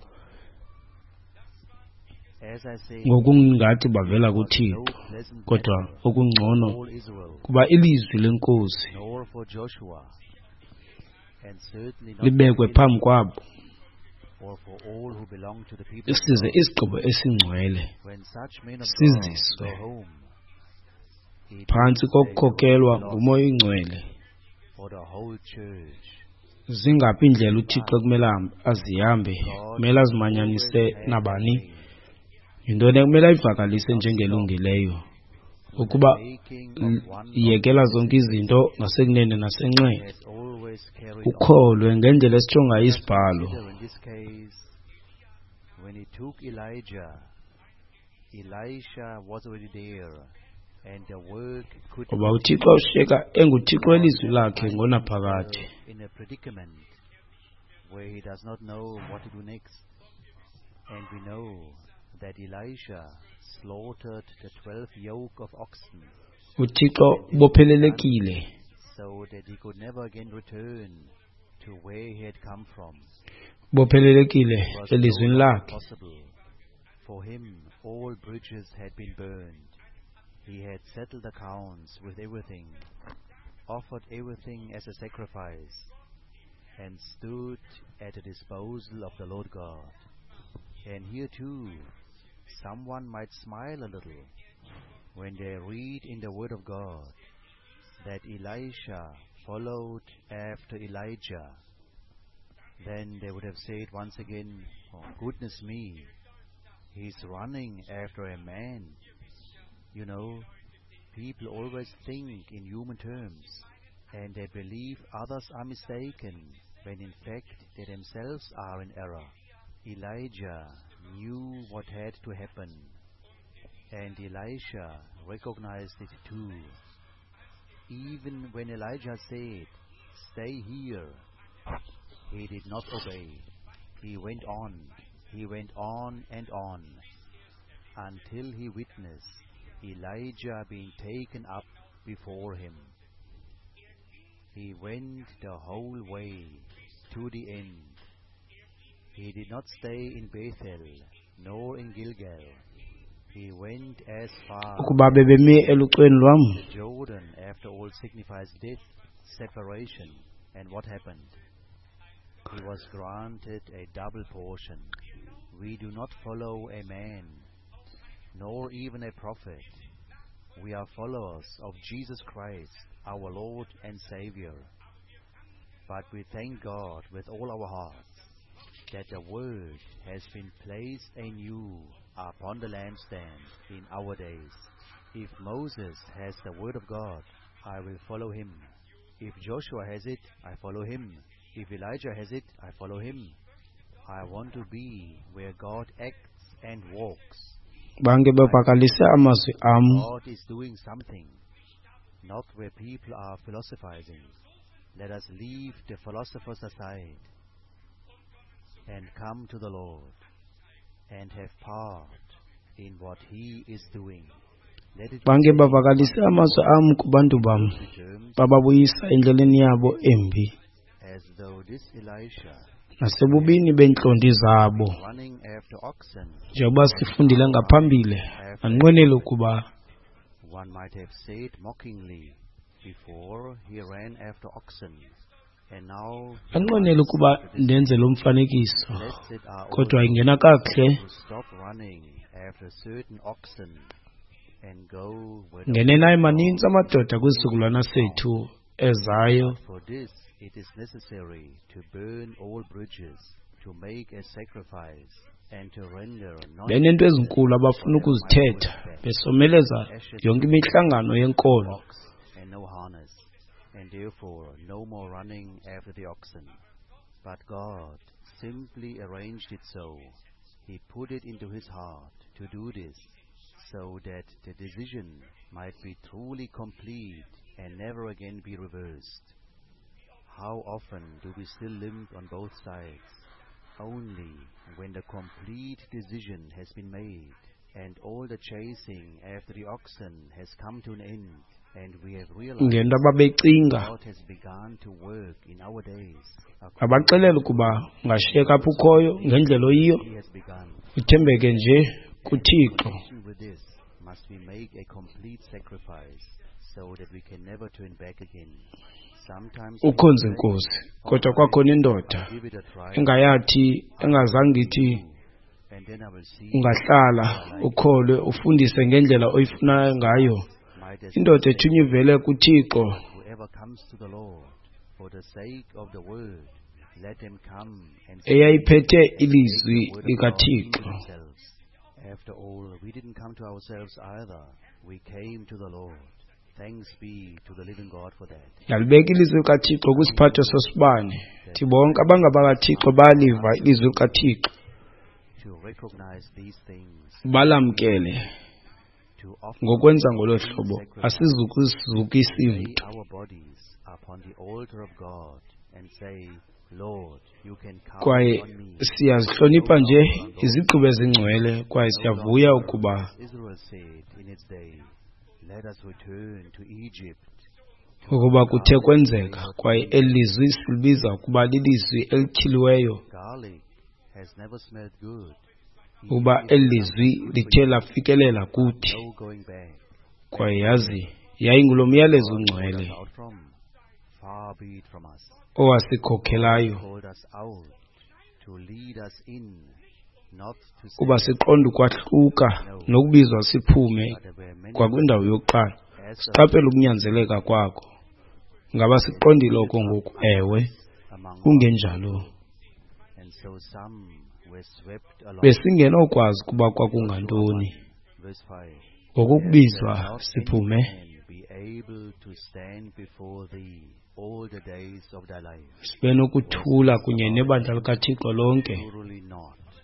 as I say, ngokungathi bavela was no kuThixo. pleasant Kodwa matter okungcono for all Israel, kuba ilizwi lenkosi nor for Joshua, and certainly not libekwe for phambi him, kwabo, or for all who belong to the people of size God. isigqibo esingcwele When such men of God siziswe go home, it phantsi means they kokukhokelwa go ngumoya oyingcwele. for the whole church. Zingaphi iindlela uThixo ekumele ahambe- azihambe, God kumele azimanyanise always has nabani? a way Yintoni ekumele ayivakalise njengelungileyo? Ukuba making l- of one yekela zonke izinto ngasekunene nasenxele, has always carried on. ukholwe ngendlela esijonga isibhalo. Consider in this case, when he took Elijah, Elisha was already there, and the work could Ngoba uThixo ushiyeka enguThixo welizwi lakhe ngonaphakade. in a predicament where he does not know what to do next. And we know that Elisha slaughtered the twelve yoke of oxen uThixo bophelelekile so that he could never again return to where he had come from. bophelelekile It was no elizwini longer lakhe. possible. For him, all bridges had been burned. He had settled accounts with everything, offered everything as a sacrifice, and stood at the disposal of the Lord God. And here too, someone might smile a little when they read in the Word of God that Elisha followed after Elijah. Then they would have said once again, oh, goodness me, he's running after a man. You know, people always think in human terms, and they believe others are mistaken, when in fact they themselves are in error. Elijah knew what had to happen, and Elisha recognized it too. Even when Elijah said, "Stay here," he did not obey. He went on, he went on and on, until he witnessed Elijah being taken up before him. He went the whole way to the end. He did not stay in Bethel, nor in Gilgal. He went as far ukuba bebemi elucweni lwam as Jordan. After all signifies death, separation. And what happened? He was granted a double portion. We do not follow a man, nor even a prophet. We are followers of Jesus Christ, our Lord and Savior. But we thank God with all our hearts that the Word has been placed anew upon the lampstand in our days. If Moses has the Word of God, I will follow him. If Joshua has it, I follow him. If Elijah has it, I follow him. I want to be where God acts and walks. banke bevakalise amazwi am God is doing something, not where people are philosophizing. Let us leave the philosophers aside and come to the Lord and have part in what He is doing. Let it banke bavakalise amazwi am kubantu bam bababuyisa endleleni yabo embi as though this Elisha nasebubini beentlonti zabo running after oxen. njengoba sifundile ngaphambili anqwenele ukuba One might have said mockingly, before he ran after oxen, and now anqwenele ukuba ndenze lo mfanekiso blessed are all kodwa ingena kakuhle who stop running after certain oxen and go where the ngenenayo manintsi amadoda kwisizukulwana sethu ezayo. For this it is necessary to burn all bridges, to make a sacrifice, and to render non benento ezinkulu abafuna ukuzithetha besomeleza yonke imihlangano yenkolo ox and no harness, and therefore no more running after the oxen. But God simply arranged it so. He put it into his heart to do this, so that the decision might be truly complete and never again be reversed. How often do we still limp on both sides? Only when the complete decision has been made and all the chasing after the oxen has come to an end, and we have realized ngento ababecinga God has begun to work in our days. abaxelela ukuba ungashiyeka apho ukhoyo ngendlela oyiyo He has begun. uthembeke nje kuThixo. With this must we make a complete sacrifice so that we can never turn back again. Sometimes ukhonze inkosi kodwa kwakhona indoda give it a try, engayathi engazange ithi and then I will see ungahlala ukholwe ufundise ngendlela oyifunayo ngayo. might as Indoda ethunywe ivele kuThixo whoever comes to the Lord for the sake of the word, let them come and eyayiphethe ilizwi the word of God heal likaThixo. themselves. After all, we didn't come to ourselves either. We came to the Lord. Thanks be to the living God for that. Yalibeka ilizwi likaThixo kwisiphatho sosibane. Thi bonke abangabakaThixo baliva ilizwi likaThixo To recognize these things, balamkele. to offer Ngokwenza ngolo hlobo asizukuzukisa lay into. our bodies upon the altar of God and say, Lord, you can count Kwaye on me. siyazihlonipha nje izigqibo ezingcwele kwaye siyavuya ukuba Israel said in its day, let us return to Egypt. ukuba kuthe kwenzeka kwaye elizwi silibiza ukuba lilizwi elityhiliweyo Garlic has never smelled good. uba elizwi lithe lafikelela kuthi No going back. kwaye yazi yayingulo myalezo ungcwele Out from, far be it from us. owasikhokhelayo Called us out to lead us in, not to kuba say siqonde ukwahluka nokubizwa siphume that there were many kwakwindawo yokuqala. as Siqaphele ukunyanzeleka kwakho. Ngaba siqondile oko ngoku ewe among us, kungenjalo. and so some were swept along. Besingenokwazi kuba kwakungantoni. Verse five. Ngokubizwa That not siphume any man be able to stand before thee all the days of thy life. sibe nokuthula kunye nebandla likaThixo lonke. Surely not.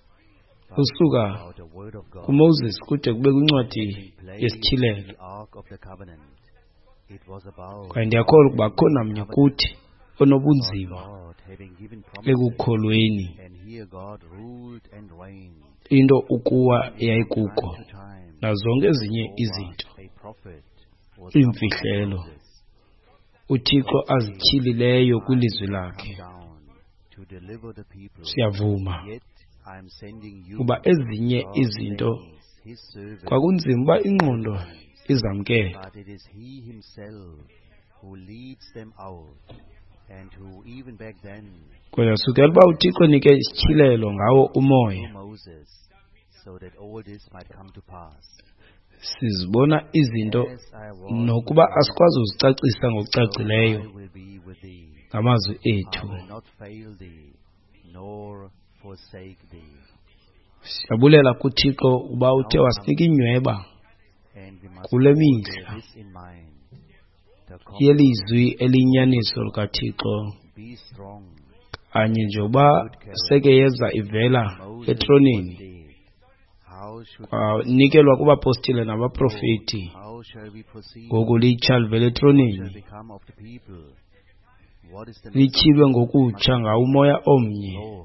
usuka about the word of God kuMoses kude kube kwincwadi being placed yesithilelo. in the Ark of the Covenant. It was about Kwaye ndiyakholwa ukuba khona mnye kuthi onobunzima God having given promises, ekukholweni and here God ruled and reigned. into ukuwa eyayikuko Time to time, nazonke ezinye over izinto a prophet was iimfihlelo upon Moses, uThixo azityhilileyo kwilizwi come lakhe. down to deliver the people. Siyavuma Yet I am sending you kuba ezinye God izinto sends his servant, kwakunzima uba ingqondo izamkele, but it is he himself who leads them out, and who even back then kodwa sukela uba uThixo nike isityhilelo ngawo umoya. through Moses, so that all this might come to pass. Sizibona izinto As I was nokuba with thee, asikwazi uzicacisa so ngokucacileyo I will be with thee. ngamazwi I ethu. will not fail thee, nor forsake thee. Siyabulela kuThixo uba uthe wasinika inyweba And we must kule all mihla bear this in mind. The yelizwi eliyinyaniso likaThixo, be strong. kanye nje uba seke yeza ivela Moses was etronini dead. How should kwanikelwa kubapostile nabaprofeti, how shall we proceed? ngoku litsha livela What shall etronini, become of the people? What is the lityhilwe ngokutsha ngawo umoya omnye, Lord?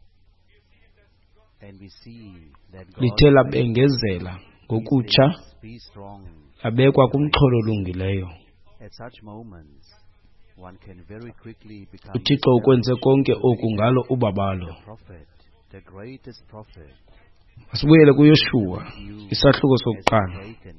And we see that God lithe labengezela ngokutsha says, be strong. labekwa kumxholo olungileyo. At such moments, one can very quickly become uThixo ukwenze konke oku ngalo ubabalo. the prophet, the greatest prophet. Masibuyele kuYoshua You isahluko has sokuqala, taken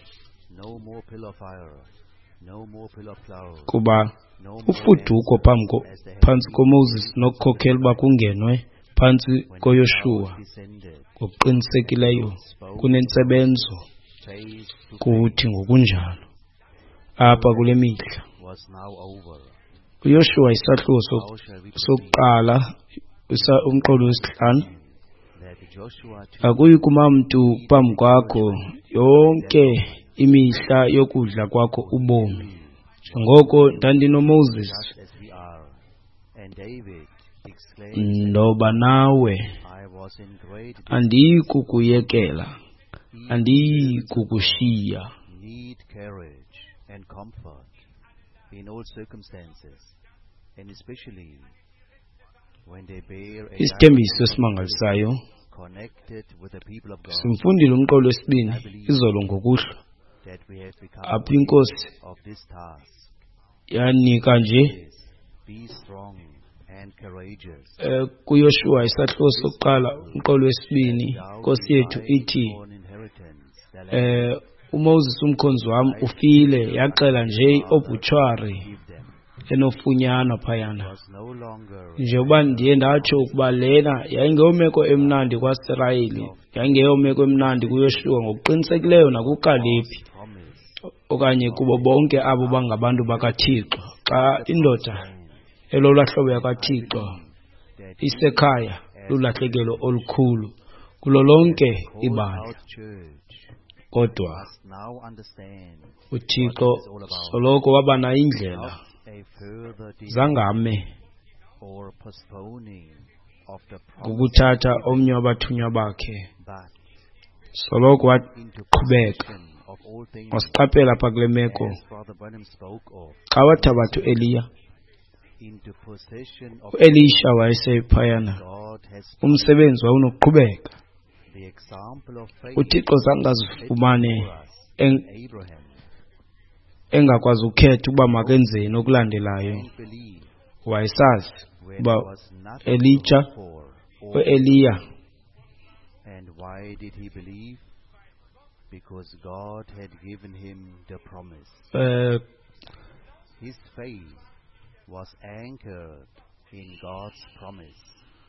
no more pillar of fire, no more pillar of cloud, kuba no more ufuduko answer phambi ko- as they had phantsi been koMoses nokukhokhela uba kungenwe phantsi when koYoshua clouds descended, ngokuqinisekileyo spoke kunentsebenzo face to kuthi ngokunjalo apha kule mihla. was now over. uYoshua isahluko sok- How shall we proceed? sokuqala isa- umqolo wesihlanu. That Joshua too Akuyi kuma mntu phambi kwakho yonke imihla yokudla kwakho ubomi, njengoko ndandinoMoses just as we are. And David exclaimed, ndoba nawe I was in great andiyi kukuyekela, andiyi kukushiya. need courage and comfort in all circumstances, and especially when they bear a Isithembiso esimangalisayo connected with the people of God. simfundile umqolo wesibini izolo ngokuhlwa That we have become apho inkosi of this task. yanika nje Yes, be strong and courageous. eh, kuYoshua isahluko sokuqala umqolo wesibini. Thou Inkosi yethu divide ithi for an inheritance the land eh uMoses umkhonzi wami ufile, yaxela nje iobhutyari give them. enofunyanwa phayana. Was no longer Njengoba ndiye ndatsho ukuba lena yayingeyomeko emnandi kwaSirayeli, yayingeyomeko emnandi kuYoshua ngokuqinisekileyo nakuKalebi promise. okanye kubo bonke abo bangabantu bakaThixo. Xa indoda elolwahlobo yakaThixo That isekhaya lulahlekelo olukhulu kulo lonke called ibandla, out church kodwa must now understand uThixo soloko waba nayo not indlela a further delay zangame or postponing of the promise, ngokuthatha omnye wabathunywa bakhe, but soloko into waqhubeka possession of all things, wasiqaphela apha kule meko. as Father Branham spoke of, Xa wathabatha Eliya, into possession of uElisha wayesephayana, God has umsebenzi wawunokuqhubeka. the example of faith uThixo zangazifumane for us, en- Abraham, engakwazi ukukhetha ukuba makenzeni okulandelayo. and believe Wayesazi when uba there was nothing Elijah to hope for, or uEliya and why did he believe? Because God had given him the promise. eh, His faith was anchored in God's promise,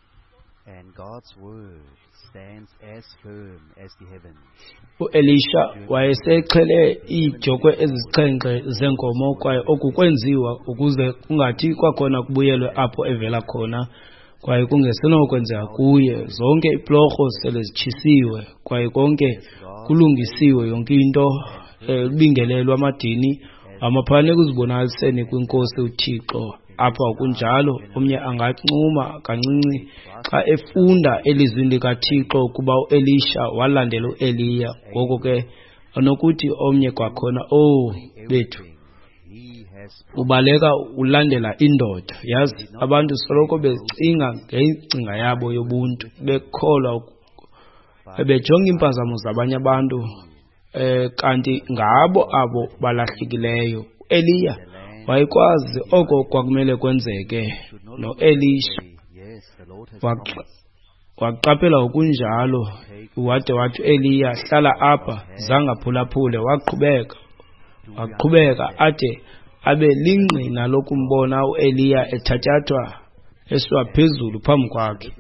and God's word stands as firm as the heavens. uElisha wayeseqhele iijokwe ezisixhenxe zenkomo, kwaye oku kwenziwa ukuze kungathi kwakhona kubuyelwe apho evela khona, kwaye kungesenokwenzeka kuye. Zonke iplorho sele zitshisiwe, kwaye konke kulungisiwe, yonke into eh, libingelelwe amadini amaphane ekuzibonaliseni kwinkosi uThixo apha kunjalo omnye angancuma kancinci xa efunda elizwini likaThixo ukuba uElisha walandela uEliya. Ngoko ke anokuthi omnye kwakhona, oh bethu, ubaleka ulandela indoda. Yazi abantu soloko becinga ngengcinga yabo yobuntu, bekholwa bejonga impazamo zabanye abantu, eh kanti ngabo abo balahlekileyo. Eliya wayekwazi oko kwakumele kwenzeke noElisha, waqaphela okunjalo wade wathi Eliya, hlala apha, zangaphulaphule. Waqhubeka waqhubeka ade abe lingqina lokumbona uEliya ethatyathwa esiwa phezulu phambi kwakhe.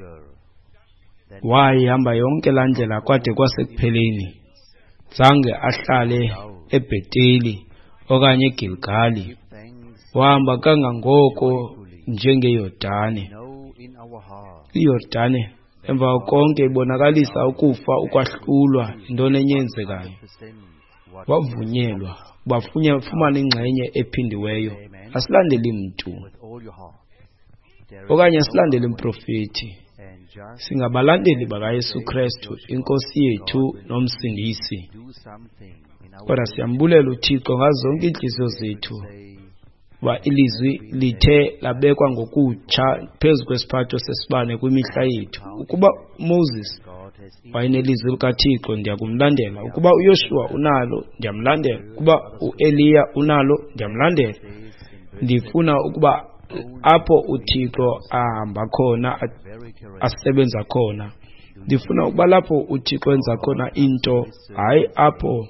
Wayihamba yonke laa ndlela kwade kwasekupheleni. Zange ahlale eBheteli okanye eGilgali. Wahamba kangangoko njengeYordani. iYordani emva konke ibonakalisa ukufa, ukwahlulwa, intoni enyenzekayo. Wavunyelwa bafumana ingxenye ephindiweyo. Asilandeli mntu okanye asilandeli mprofethi. Singabalandeli bakaYesu Kristu, inkosi yethu nomsindisi. Kodwa siyambulela uThixo ngazo zonke iintliziyo zethu uba ilizwi lithe labekwa ngokutsha phezu kwesiphatho sesibane kwimihla yethu. Ukuba Moses wayenelizwi likaThixo, ndiyakumlandela. Ukuba uYoshua unalo, ndiyamlandela. Ukuba uEliya unalo, ndiyamlandela. Ndifuna ukuba apho uThixo ahamba khona, asebenza khona, ndifuna ukuba lapho uThixo enza khona into, hayi apho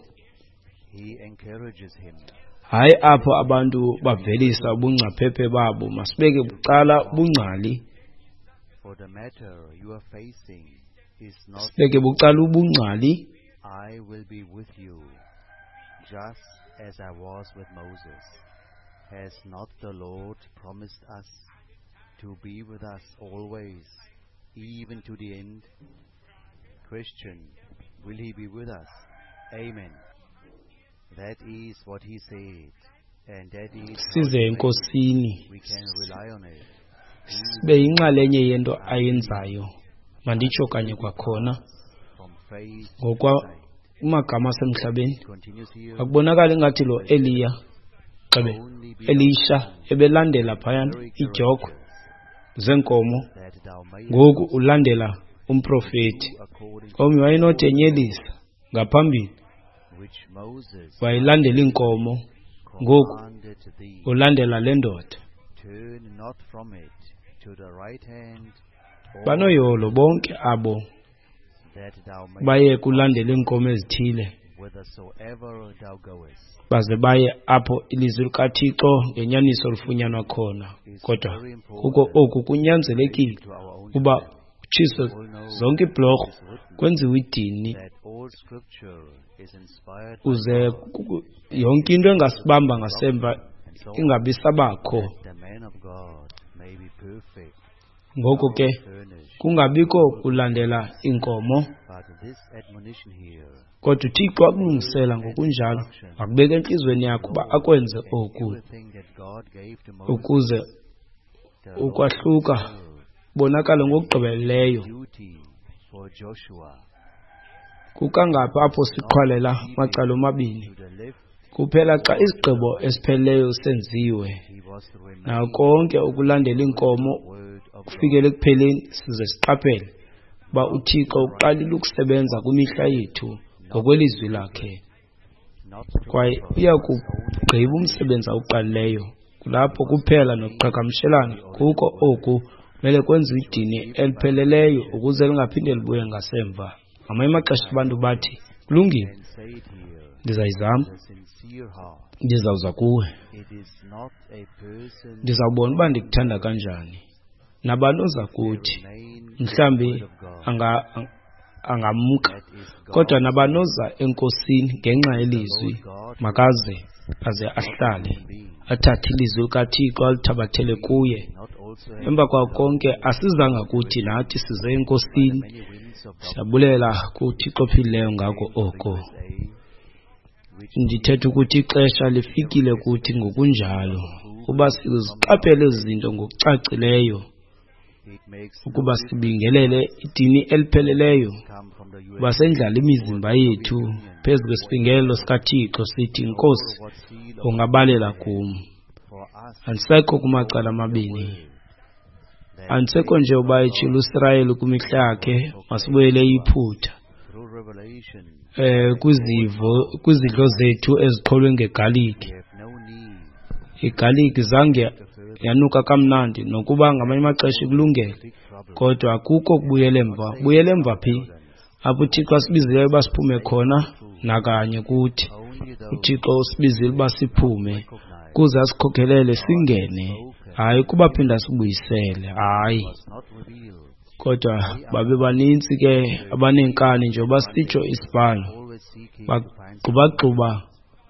hayi apho abantu bavelisa ubungcaphephe babo. Masibeke bucala ubungcali, sibeke bucala ubungcali. I will be with you, just as I was with Moses. Has not the Lord promised us to be with us always, even to the end? Christian, will he be with us? Amen. That is what he said, and that is size enkosini, we can rely on it. sibe yinxalenye yento ayenzayo. Manditsho kanye kwakhona ngokwa umagama asemhlabeni akubonakala ingathi lo Eliya xebe Elisha ebelandela phayana idyoko zenkomo, ngoku ulandela umprofeti. Omnye wayenothi enyelisa ngaphambili, wayilandela inkomo, ngoku ulandela le ndoda. Banoyolo bonke abo baye kulandela inkomo ezithile, baze baye apho ilizwi likaThixo ngenyaniso lifunyanwa khona. Kodwa kuko oku kunyanzelekile uba kutshiswe zonke iibhlorho, kwenziwe idini, uze yonke into engasibamba ngasemva ingabi sabakho. Ngoko ke kungabikho kulandela inkomo, kodwa uThixo akulungisela ngokunjalo, akubeka entliziyweni yakho uba akwenze oku, ukuze ukwahluka bonakala ngokugqibeleleyo. Kukangaphi apho siqhwalela macala omabini, kuphela xa isigqibo esipheleleyo senziwe, nayo konke ukulandela inkomo kufikele ekupheleni, size siqaphele uba uThixo uqalile ukusebenza kwimihla yethu ngokwelizwi lakhe, kwaye uya kugqiba umsebenzi awuqalileyo. Kulapho kuphela nokuqhagamshelana kuko oku mele kwenziwe idini elipheleleyo ukuze lingaphinde libuye ngasemva. Ngamanye amaxesha abantu bathi kulungile, ndizayizama, ndizawuza kuwe, ndizawubona uba ndikuthanda kanjani. Nabani oza kuthi mhlawumbi angamka, kodwa nabani oza enkosini ngenxa yelizwi makaze aze ahlale, athathe ilizwi likaThixo alithabathele kuye. Emva kwako konke asizanga kuthi nathi size enkosini. Siyabulela kuThixo ophilileyo ngako oko. Ndithetha ukuthi ixesha lifikile kuthi ngokunjalo. uba siziqaphele izinto ngokucacileyo, it makes ukuba sibingelele idini elipheleleyo, uba sendlala imizimba yethu phezu kwesibingelelo sikaThixo sithi, Nkosi, ungabalela kum. for us Andisekho kumacala amabini, andisekho nje uba etshila uIsrayeli kwimihla yakhe masibuyele iphutha through revelation. eh kwizivo kwizidlo zethu eziqholwe ngegaliki. We have no need Igaliki zange to further yanuka kamnandi, nokuba ngamanye amaxesha ikulungele, big trouble. kodwa akukho kubuyela emva. Buyela emva phi? Apho uThixo asibizileyo uba siphume khona, nakanye kuthi Only those uThixo usibizile uba siphume recognize kuze asikhokhelele singene, hayi kuba phinda sibuyisele, hayi. was not revealed. Kodwa babe banintsi ke abanenkani nje basitsho isibhalo, Always seeking to find bagxubagxuba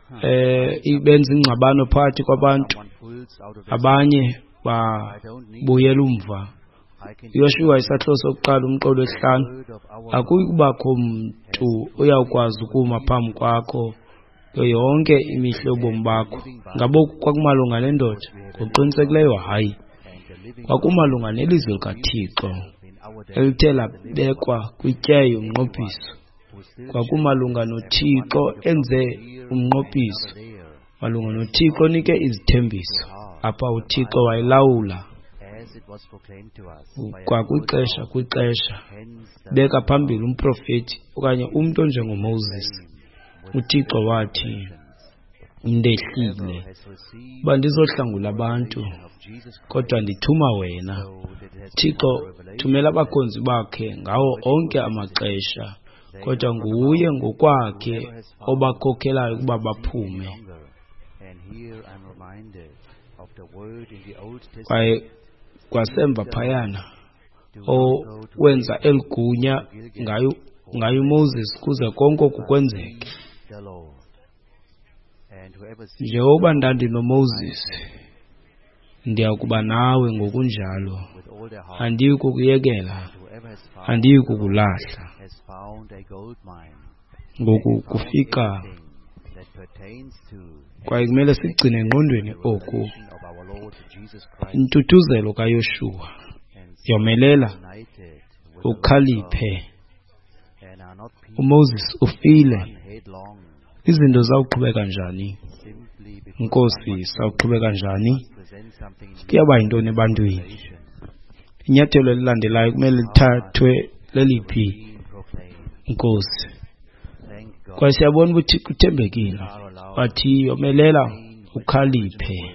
eh benza ingxabano phakathi kwabantu, someone pulls out of their abanye I don't need babuyela umva. I can Yoshua isahluko sokuqala umqolo wesihlanu, word of our akuyi kubakho mntu uyawukwazi ukuma phambi kwakho kuyo yonke imihla yobomi bakho. Ngabo kwakumalunga nendoda ngokuqinisekileyo, hayi, and the living kwakumalunga nelizwi likaThixo in our day elithe labekwa kwityeyo umnqophiso. who still Kwakumalunga noThixo enze umnqophiso, there malunga noThixo onike izithembiso, apha uThixo wayilawula as it was proclaimed to us by a kwakwixesha kwixesha. hence the Beka phambili umprofeti okanye umntu onjengomoses. uThixo wathi, ndehlile has received uba ndizohlangula abantu, of Jesus Christ kodwa ndithuma wena. so that it has Thixo, thumela abakhonzi bakhe ngawo onke amaxesha, kodwa nguye ngokwakhe obakhokhelayo ukuba baphume. longer. And here I'm reminded of the word in the Old Testament Kwaye kwasemva phayana to owenza eligunya ngayo ngayo uMoses kuze konke oku kwenzeke. the Lord. And whoever sees Njengoba ndandinoMoses, ndiyakuba nawe ngokunjalo, with all their heart, andiyi kukuyekela, whoever has found andiyi kukulahla. has found a gold mine. Ngoku kufika Thing that pertains to kwaye kumele sigcine engqondweni oku revelation of our Lord Jesus Christ intuthuzelo kaYoshua, and yomelela united with the ukhaliphe. and are not people uMoses ufile, headlong izinto zawuqhubeka njani? simply because Nkosi, sawuqhubeka njani? present something new Kuyaba yintoni ebantwini? revelation Inyathelo elilandelayo kumele lithathwe leliphi? being proclaimed. Nkosi, Thank God. kwaye siyabona ukuthi uthembekile, Are allowed wathi yomelela ukhaliphe.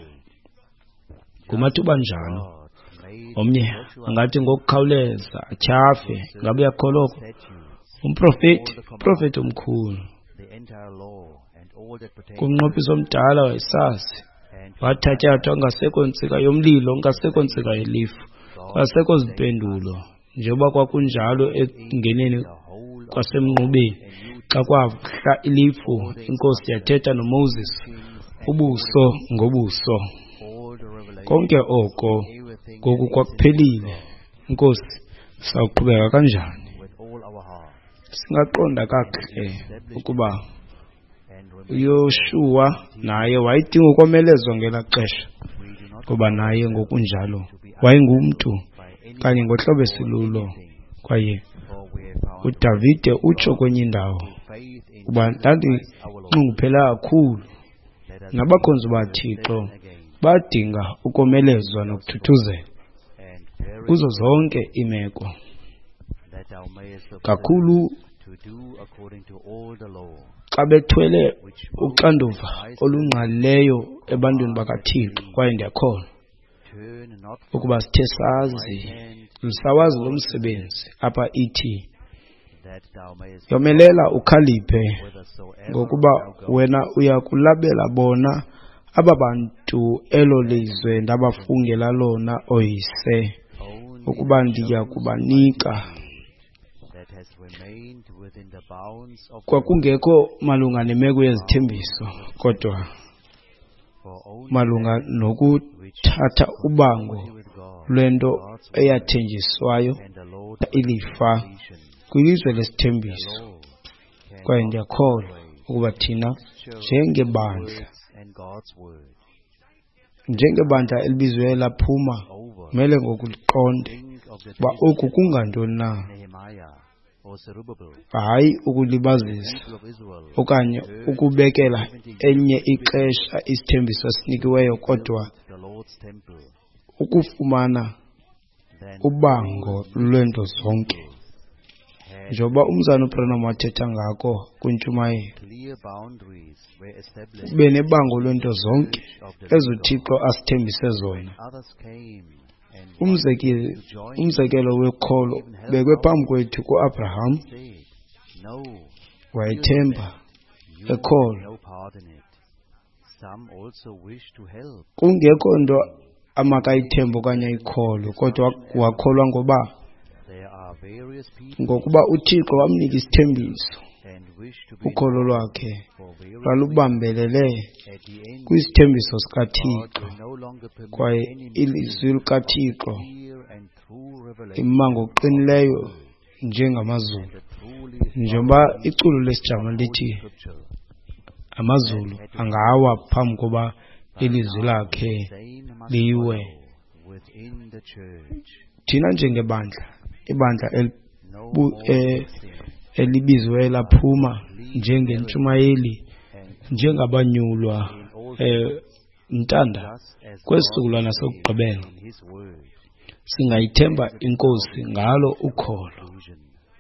Kumathuba njalo God made omnye angathi ngokukhawuleza atyhafe, ngabe uyakholoko. statutes, Umprofeti, uprofeti omkhulu, the entire law and all that pertains kumnqophiso omdala wayesazi, and wathatyathwa ungasekho ntsika yomlilo, ungasekho ntsika yelifu, ungasekho zimpendulo, njengoba kwakunjalo ekungeneni the whole kwasemnqubeni. Xa kwahla ilifu, inkosi yathetha noMoses ubuso ngobuso. all the revelation, Konke oko everything ngoku kwakuphelile. Inkosi, sawuqhubeka kanjani? with all our heart Singaqonda kakuhle ukuba and remember uYoshua naye wayedinga ukomelezwa ngelaa xesha, we do not kuba naye ngokunjalo wayengumntu by any kanye ngohlobo esilulo. thing, Kwaye for we have found uDavide utsho kwenye indawo faith in kuba Jesus Christ our Lord. ndandinxunguphela kakhulu, Let us nabakhonzi baThixo again badinga ukomelezwa nokuthuthuzela and very kuzo zonke iimeko, that thou mayest observe kakhulu to do according to all the law xa bethwele which uxanduva olungqalileyo ebantwini bakaThixo. Kwaye ndiyakholwa turn not ukuba sithe sazi and lisawazi lo msebenzi apha ithi, that thou mayest yomelela ukhaliphe, whithersoever ngokuba thou goest, wena uyakulabela bona aba bantu elo lizwe ndabafungela lona oyise, only ukuba ndiya kubanika. that has remained within the bounds of Kwakungekho malunga nemeko yezithembiso, kodwa for only malunga nokuthatha ubango with God lwento eyathenjiswayo and the Lord ilifa completion. kwilizwe lesithembiso. Law can Kwaye ndiyakholwa ukuba thina njengebandla words and God's word njengebandla elibizwe laphuma over, kumele ngokuliqonde think of the ba twisted oku kungantoni na, Nehemiah or Zerubbabel, hayi ukulibazisa people of Israel, okanye ukubekela enye ixesha isithembiso esinikiweyo, kodwa the Lord's temple. ukufumana Then ubango lwento zonke. had Njengoba umzana uBranham wathetha ngako kwintshumayelo, clear boundaries were established ube nebango lwento zonke of the ezo living God. Thixo asithembise zona. Others came and Umzekelo to join umzekelo wekholo bekwe phambi kwethu kuAbraham, said, no, wayethemba you ekholwa. have no part in it. Some also wish to help. Kungekho nto amakayithembe okanye ayikholwe, kodwa wakholwa ngoba There are various people ngokuba uThixo wamnika isithembiso, and wish to be ukholo lwakhe for various lwalubambelele reasons. At the end, kwisithembiso God sikaThixo, will no longer permit kwaye any ilizwi likaThixo clear and true revelation ima ngokuqinileyo njengamazulu. and the truly Njengoba iculo lesijama lithi scripture. amazulu angawa phambi koba ilizwi lakhe Same must liwe. follow within the church. Thina njengebandla, ibandla el- No bu- more eh, mixing elibizwe laphuma njengentshumayeli, and njengabanyulwa in all eh ntanda just as kwesizukulwana God sokugqibela, said in His word. singayithemba inkosi ngalo ukholo Conclusion.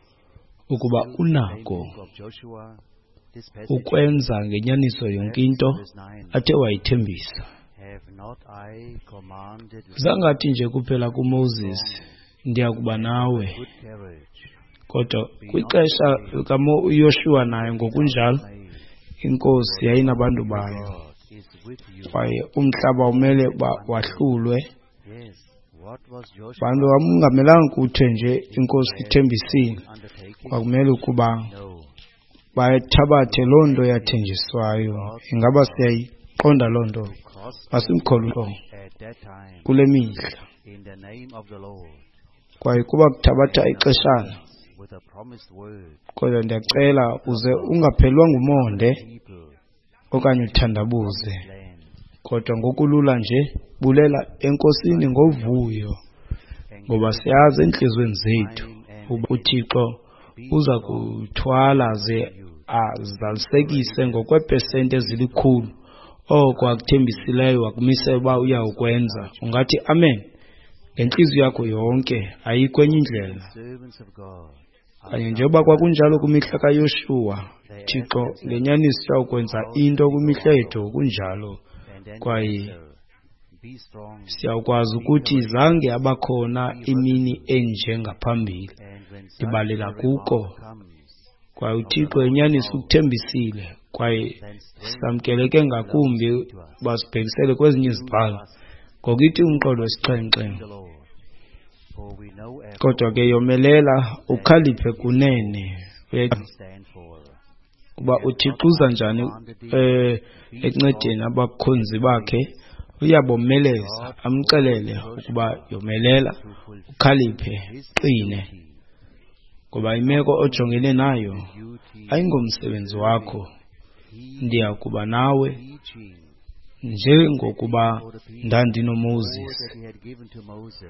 ukuba Still the unako same book of Joshua, this passage, ukwenza ngenyaniso yonke into verse nine, athe wayithembisa. have not I commanded thee? Zangathi nje kuphela kuMoses, ndiyakuba nawe, Good courage. kodwa kwixesha likaYoshua naye ngokunjalo Say, inkosi yayinabantu bayo, God is with you. kwaye umhlaba umele uba wahlulwe. Yes. What was Joshua Bantu amungamelanga kuthiwe nje inkosi ithembisile, undertaking? kwakumele ukuba No. bayithabathe loo nto yathenjiswayo. Ingaba siyayiqonda loo nto? Because Asimkholwa at that time, kule mihla, in the name of the Lord, kwaye kuba kuthabatha ixeshana, with a promised word, kodwa ndiyacela uze ungaphelwa ngumonde people, okanye uthandabuze, land, kodwa ngokulula nje bulela enkosini ngovuyo, and ngoba siyazi entliziyweni zethu mine and uba uThixo uza kuthwala ze azalisekise ngokweepesenti ezilikhulu oko akuthembisileyo wakumisela uba uyawukwenza. Ungathi amen ngentliziyo yakho yonke, ayikho enye indlela. servants of God. Kanye njengoba kwakunjalo kwimihla kaYoshua, Thixo ngenyaniso uyawukwenza into kwimihla yethu kunjalo. And then Kwaye answer, be strong, siyakwazi ukuthi zange abakhona imini enje ngaphambili, and when such ndibalela a kuko. remark comes, Kwaye uThixo inyaniso ukuthembisile, kwaye then strength samkeleke ngakumbi basibhekisele kwezinye izibhalo ngokuthi umqolo wesixhenxe. the Lord. For we know as Kodwa ke yomelela ukhaliphe kunene we stand for. kuba uThixo uza njani eh encedeni abakhonzi bakhe, uyabomeleza amcelele ukuba yomelela To fulfill ukhaliphe his qine, duty, ngoba imeko ojongene nayo duty, ayingomsebenzi wakho. he Ndiya kuba nawe teaching njengokuba for the people ndandinoMoses. all that he had given to Moses.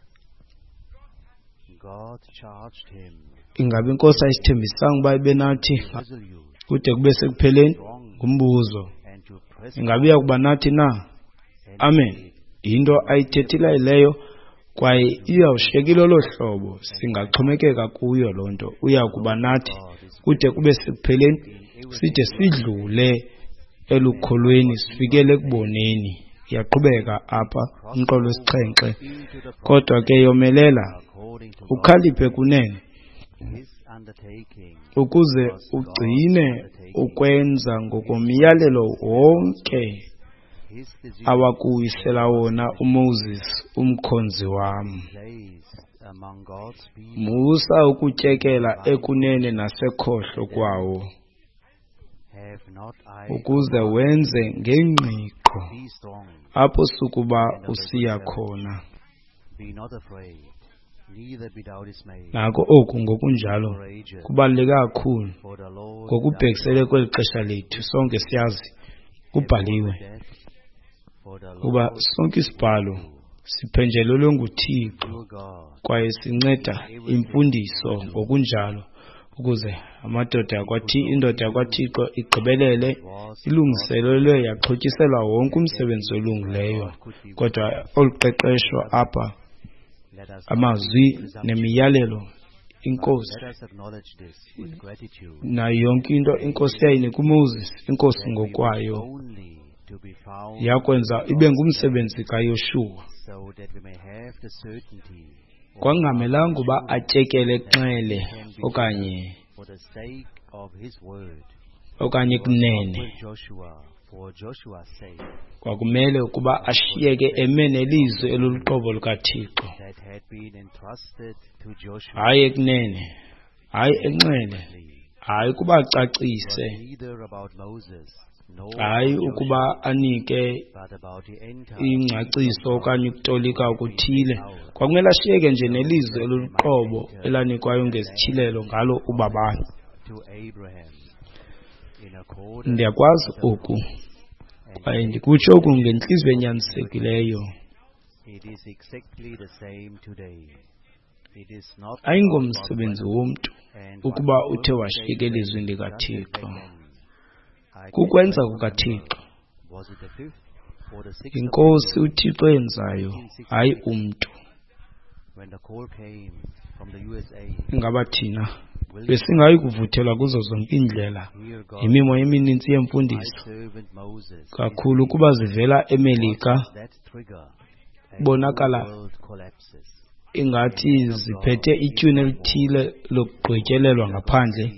God charged him, Ingabe inkosi ayisithembisanga uba ibe nathi puzzle you, kude kube sekupheleni? strong, Ngumbuzo. and to press Ingabe iyakuba nathi na? and Amen. Into ayithethileyo leyo, kwaye iyawushekile lo hlobo, singaxhomekeka kuyo loo nto. Uyakuba nathi God is kude kube sekupheleni, side sidlule elukholweni sifikele ekuboneni. Iyaqhubeka apha umqolo wesixhenxe. into the Kodwa ke yomelela according to ukhaliphe kunene his undertaking. ukuze ugcine ukwenza ngokomyalelo wonke His decision awakuwisela wona uMoses umkhonzi wami. placed among God's people. Musa ukutyekela ekunene nasekhohlo kwawo, Have not I ukuze wenze ngengqiqo be strong, apho sukuba usiya khona. be not afraid, neither be thou dismayed. Nako oku ngokunjalo Courageous, kubaluleke kakhulu for the Lord ngokubhekisele kweli xesha lethu. Sonke siyazi kubhaliwe that For the uba Lord sonke isibhalo siphenjelelwe nguThixo your God kwaye sinceda imfundiso ngokunjalo ukuze amadoda yakwathi indoda yakwaThixo igqibelele was ilungiselelwe yaxhotyiselwa wonke umsebenzi olungileyo. Kodwa oluqeqesho apha let us amazwi nemiyalelo inkosi let us acknowledge this with gratitude nayo yonke into inkosi yayinika uMoses inkosi that we ngokwayo wish only to be found yakwenza ibe ngumsebenzi kaYoshua. so that we may have the certainty of Kwangamelanga uba our atyekele that he exele can be okanye for the sake of his word okanye was not kunene. with Joshua for Joshua's sake Kwakumele ukuba ashiyeke eme nelizwi eluluqobo lukaThixo, that had been entrusted to Joshua. hayi ekunene, hayi enxele, hayi kuba It was acacise, neither about Moses nor hayi about ukuba Joshua, anike but about the entire ingcaciso okanye ukutolika okuthile. out Kwakumele ashiyeke nje nelizwi eluluqobo elanikwayo ngezithilelo ngalo ubabani. to Abraham in accordance Ndiyakwazi with the oku and kwaye ndikutsho oku ngentliziyo enyanisekileyo. it is exactly the same today. It is not Ayingomsebenzi womntu and ukuba what uthe God washiyeka said elizwini just as likaThixo. back then. I Kukwenza can kukaThixo. Was it the fifth or the sixth of Inkosi April uThixo yenzayo, hayi umntu. when the call came from the U S A? Ingaba thina Will besingayi kuvuthelwa kuzo zonke iindlela hear God, yimimo eminintsi my yemfundiso, servant Moses, kakhulu kuba zivela eMelika, that trigger bonakala and the world collapses. ingathi ziphethe ityuni elithile lokugqityelelwa ngaphandle.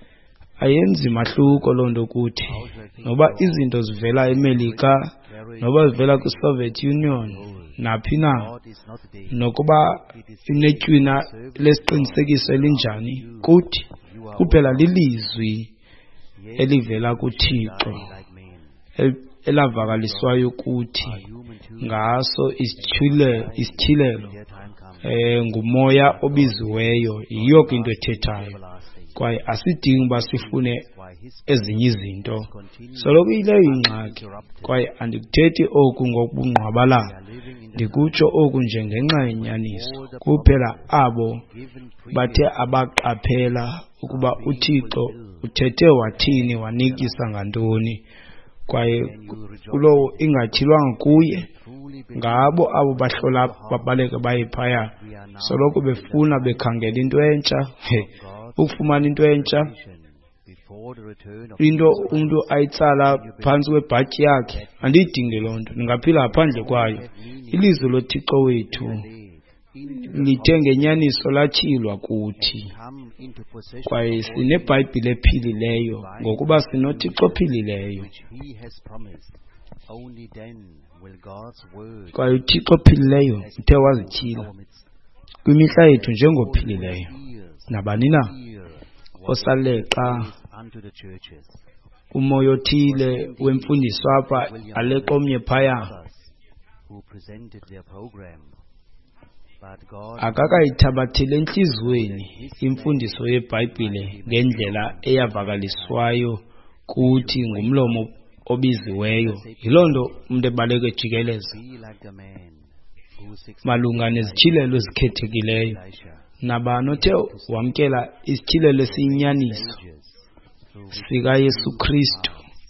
Ayenzi mahluko loo nto kuthi noba izinto zivela eMelika, noba zivela kwiSoviet Union, naphi na, God is not there. nokuba inetyuna lesiqinisekiso elinjani, kuthi kuphela lilizwi Yes, elivela we kuThixo die like men. el- elavakaliswayo kuthi Are human too. ngaso isithile isithilelo Their time comes. eh ngumoya obiziweyo, yiyo ke into ethethayo, Everlasting. kwaye asidingi uba sifune Why his ezinye izinto. continues Soloko ileyo ingxaki, kwaye andikuthethi oku ngokubungqwabalala, are living in the ndikutsho oku njengenxa yenyaniso. Kuphela abo given bathe abaqaphela ukuba uThixo uthethe wathini, wanikisa ngantoni, kwaye kulowo ingatyhilwanga kuye, truly ngabo abo bahlola babaleke baye phaya, we are now soloko befuna bekhangela into entsha. He, God's ukufumana into entsha, vision before the return of into Jesus Christ. umntu ayitsala phantsi kwebhatyi yakhe, andiyidingi loo nto, ndingaphila ngaphandle kwayo. Ilizwi loThixo wethu Led into the lithe ngenyaniso latyhilwa kuthi, come into possession kwaye of all sineBhayibhile ephilileyo ngokuba sinoThixo ophilileyo, which he has promised. Only then will God's word kwaye uThixo ophilileyo uthe wazityhila our midst. kwimihla yethu njengophilileyo. Ears Nabani na hear what osaleqa is unto the churches. umoya othile wemfundiso apha aleqa omnye phaya, Others who presented their program. But God akakayithabatheli entliziyweni imfundiso yeBhayibhile ngendlela eyavakaliswayo kuthi ngumlomo obiziweyo. Yiloo nto umntu ebaleke jikeleza be like the man who six malunga nezithilelo ezikhethekileyo. Elisha Nabani othe wamkela isithilelo esiyinyaniso sages through which sikaYesu Kristu,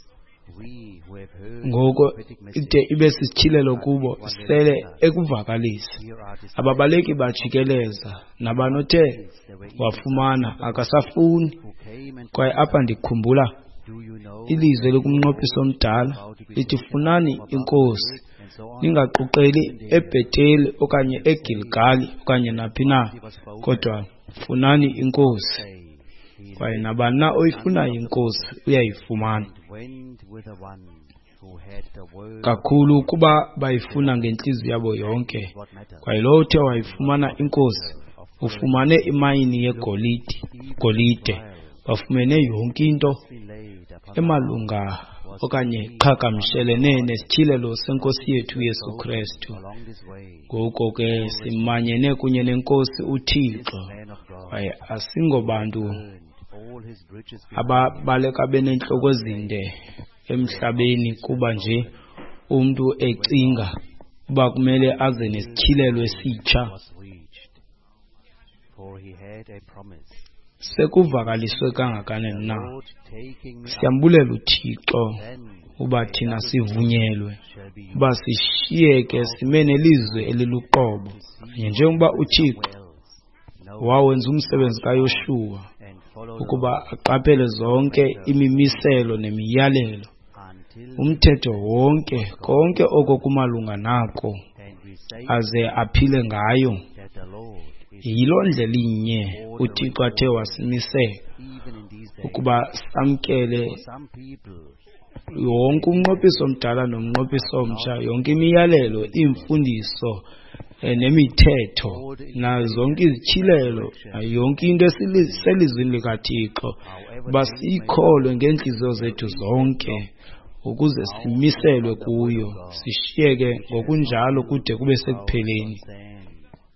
we who have heard ngoko the prophetic message. ide ibe sisithilelo kubo sele ekuvakalisa. Here are the Ababaleki bajikeleza, nabani othe they were wafumana akasafuni. who came and Kwaye apha ndikhumbula do you know ilizwi lokumnqophisa omdala lithi, funani inkosi, ningaquqeli eBheteli okanye eGilgali okanye naphi na, kodwa funani inkosi. say he Kwaye nabani na oyifunayo inkosi uyayifumana, went with the one who had the word kakhulu ukuba bayifuna ngentliziyo yabo yonke. what matters. Kwaye lowo uthe wayifumana inkosi ufumane imayini yegolide golide, bafumene yonke into Been laid upon emalunga okanye qhagamshelene nesithilelo senkosi yethu uYesu Kristu. along this way. Ngoko ke simanyene kunye nenkosi uThixo, Man of God kwaye asingobantu burned all his bridges before ababaleka benentloko ezinde emhlabeni kuba nje umuntu ecinga uba kumele aze nesithilelo esitsha, was reached, for he had a promise. sekuvakaliswe kangakanani na. Lord taking me up, Siyambulela uThixo then uba thina sivunyelwe shall be uba sishiyeke sime nelizwe eliluqobo, kanye njengoba uThixo wells, no wawenza umsebenzi kaYoshua and follow ukuba aqaphele zonke imimiselo nemiyalelo, until umthetho wonke, konke oko kumalunga nako, and we say aze aphile ngayo. that the Lord is Yiloo ndlela inye uThixo athe wasimisela even in these days. ukuba samkele For some people, wonke umnqophiso omdala nomnqophiso omtsha, yonke imiyalelo, iimfundiso eh, nemithetho na zonke izithilelo, nayo yonke into eselizwini likaThixo, however uba siyikholwe ngeentliziyo zethu zonke ukuze simiselwe kuyo, sishiyeke ngokunjalo kude kube sekupheleni. stand,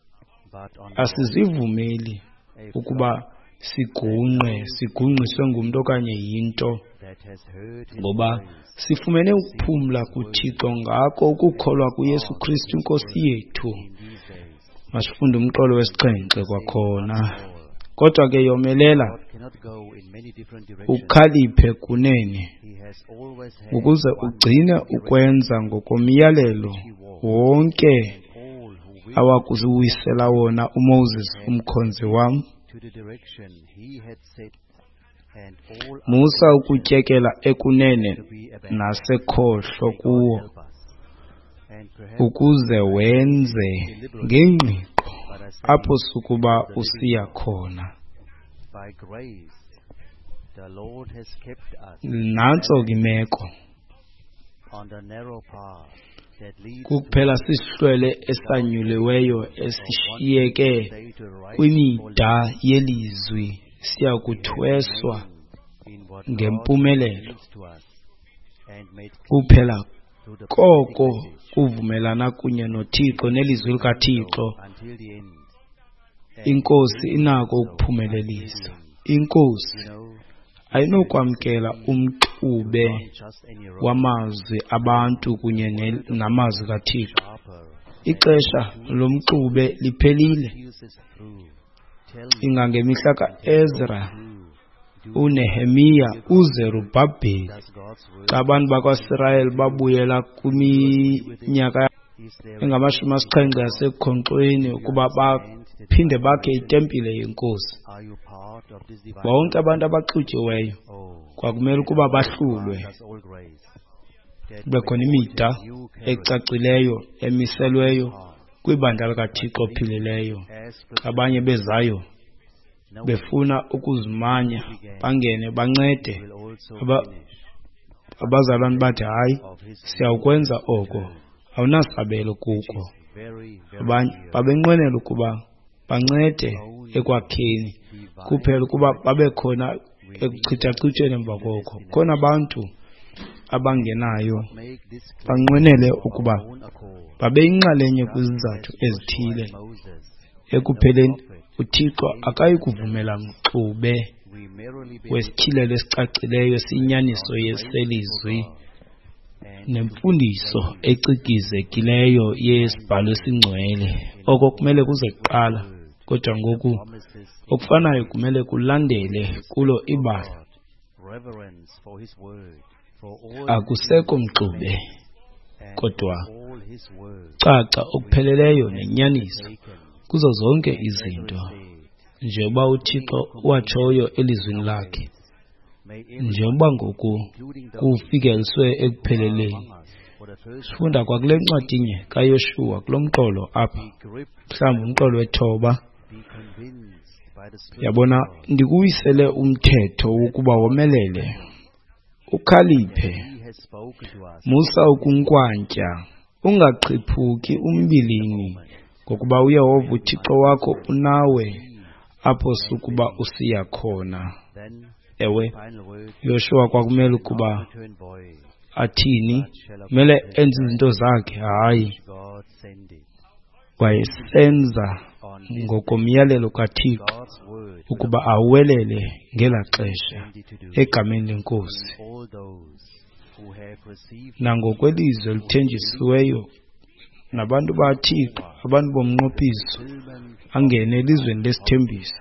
but on the Asizivumeli ukuba sigungqe sigungqiswe ngumntu okanye yinto, that has heard his ngoba voice, sifumene ukuphumla kuThixo ngako ukukholwa kuYesu Kristu inkosi yethu. in these days. Masifunde umqolo wesixhenxe kwakhona. All. Kodwa ke yomelela God cannot go in many different directions. ukhaliphe kunene He has always had ukuze one ugcine direction ukwenza ngokomyalelo wonke all who will awakuziwisela wona uMoses umkhonzi wam. to the direction he had set, and all Musa ukutyekela ekunene to be abandoned. nasekhohlo May God kuwo, help us. And perhaps ukuze wenze ngengqiqo but I say apho sukuba usiya khona. by grace the Lord has kept us Nantso ke imeko, on the narrow path that leads kukuphela sihlwele esanyuliweyo esishiyeke stay to right kwimida yelizwi, siya kuthweswa in what ngempumelelo. God leads to us and made Kuphela through the koko prophetic message kuvumelana kunye noThixo nelizwi likaThixo, until the end. And inkosi inako ukuphumelelisa. Inkosi you know, ayinokwamkela umxube not just any road wamazwi abantu kunye ne- namazwi kaThixo. sharper Ixesha lomxube liphelile. pierces through. Tell me Ingangemihla kaEzra, who do uNehemiya, uZerubhabheli, does God's word xa abantu bakwaIsrayeli babuyela kwiminyaka is there engamashumi asixhenxe yasekhonkxweni ukuba baphinde bakhe itempile yenkosi. are you part of this divine Bonke abantu abaxutyiweyo oh kwakumele ukuba bahlulwe, grant us all grace that kube khona imida you carry ecacileyo emiselweyo heart kwibandla likaThixo ophilileyo. as Abanye bezayo no befuna ukuzimanya bangene bancede, will also Aba- finish abazalwane bathi hayi, of his siyawukwenza oko, awunasabelo kuko. very Abanye very babenqwenela ukuba bancede ekwakheni kuphela ukuba babe khona ekuchithachithweni emva koko. Khona abantu abangenayo make this clear banqwenele ukuba own accord. babe yinxalenye kwizizathu ezithile. Moses, Ekupheleni uThixo akayi kuvumela mxube we merely be wesithilelo esicacileyo esinyaniso yeselizwi and nemfundiso ecikizekileyo yesibhalo esingcwele. Oko kumele kuze kuqala, kodwa ngoku promises okufanayo kumele kulandele kulo ibala. God, reverence for his word, for all Akusekho mxube, and kodwa all his word caca okupheleleyo nenyaniso taken kuzo zonke izinto, njengoba uThixo watshoyo elizwini lakhe, may every njengoba ngoku including the kufikeliswe ekupheleleni. among us for the first Sifunda kwakule ncwadinye kaYoshua kulo mqolo apha, be gripped, mhlawumbi umqolo wethoba. be convinced by the Spirit Yabona, of God. ndikuwisele umthetho wokuba womelele, ukhaliphe, He has spoken to us musa ukunkwantya, ungachiphuki umbilini, ngokuba uYehova uThixo wakho unawe apho sukuba usiya khona. then Ewe, final word Yoshua kwakumele ukuba return void athini, mele enze izinto zakhe, hayi God send it wayesenza on this ngokomyalelo kaThixo God's word ukuba awelele ngela xesha send it to do egameni lenkosi. all those who have received nangokwelizwe elithenjisiweyo nabantu baThixo abantu bomnqophiso fulfillment, angene elizweni lesithembiso.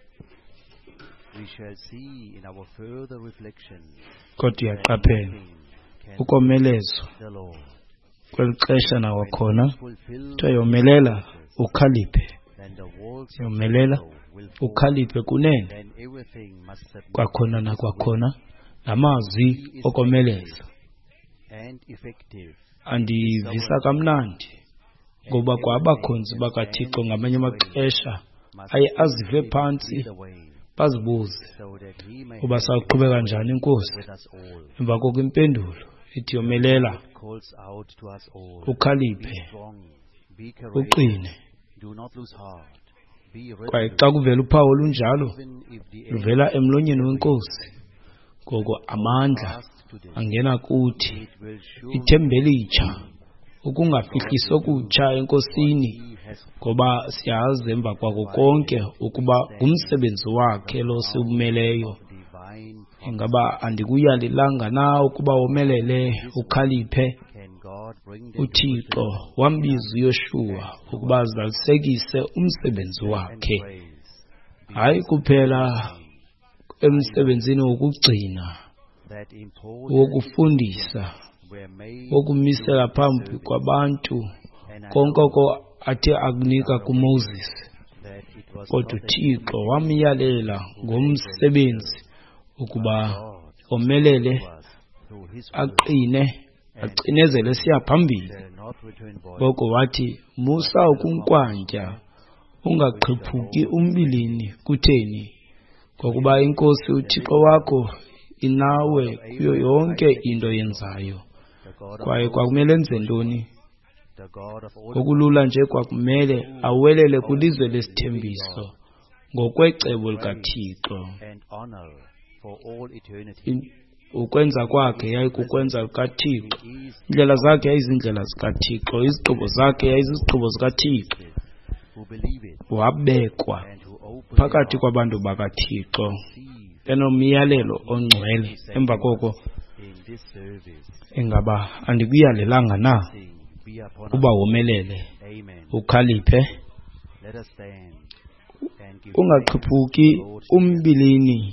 we shall see in our further reflection Kodwa uyaqaphela nothing can ukomelezwa the Lord. kweli xesha nawakhona Fulfill kuthiwa yomelela ukhaliphe, then the walls of yomelela Jericho will fall, ukhaliphe kunene. then everything must submit Kwakhona nakwakhona namazwi okomeleza and effective. andivisa kamnandi, ngoba kwabakhonzi bakaThixo ngamanye amaxesha Must aye azive always phantsi lead the way, bazibuze so that he may uba have sawuqhubeka njani inkosi. with us all. Emva koko impendulo ithi yomelela Calls out to us all. ukhaliphe Be strong, be courageous, uqine. do not lose heart, be Kwaye resolute, xa kuvela uphawu olunjalo even if the enemy luvela emlonyeni wenkosi, ngoko amandla asks to them, angena kuthi. it will surely Ithemba elitsha, ukungafihliswa okutsha enkosini, he has ngoba siyazi emva kwako konke ukuba ngumsebenzi wakhe lo siwumeleyo. divine Ingaba andikuyalelanga na ukuba womelele ukhaliphe? can God bring them uThixo wambiza uYoshua ukuba azalisekise umsebenzi and wakhe, praise. hayi kuphela emsebenzini wokugcina, That important wokufundisa, were made wokumisela phambi kwabantu, and I konke know oko athe akunika kuMoses. that it was Kodwa not that uThixo wamyalela ngomsebenzi ukuba God omelele, was through his word aqine, acinezele siya phambili. shall not return void, Ngoko wathi, musa ukunkwantya, ungaqhiphuki umbilini. Kutheni? Ngokuba inkosi uThixo wakho inawe kuyo yonke into yenzayo. the God of Kwaye hosts, kwakumele enze ntoni? the God of all Okulula nje kwakumele awelele kwilizwe lesithembiso ngokwecebo likaThixo. and honor for all eternity. In- Ukwenza kwakhe yayikukwenza likaThixo, It is indlela zakhe yayizindlela zikaThixo, izigqibo zakhe yayizizigqibo zikaThixo. who believe it Wabekwa and who open phakathi their kwabantu bakaThixo receive enomyalelo ongcwele. Emva koko in this service. ingaba andikuyalelanga na Sing, be upon uba us. womelele Amen. ukhaliphe, Let us stand and give ungaqhiphuki thanks, Lord. umbilini,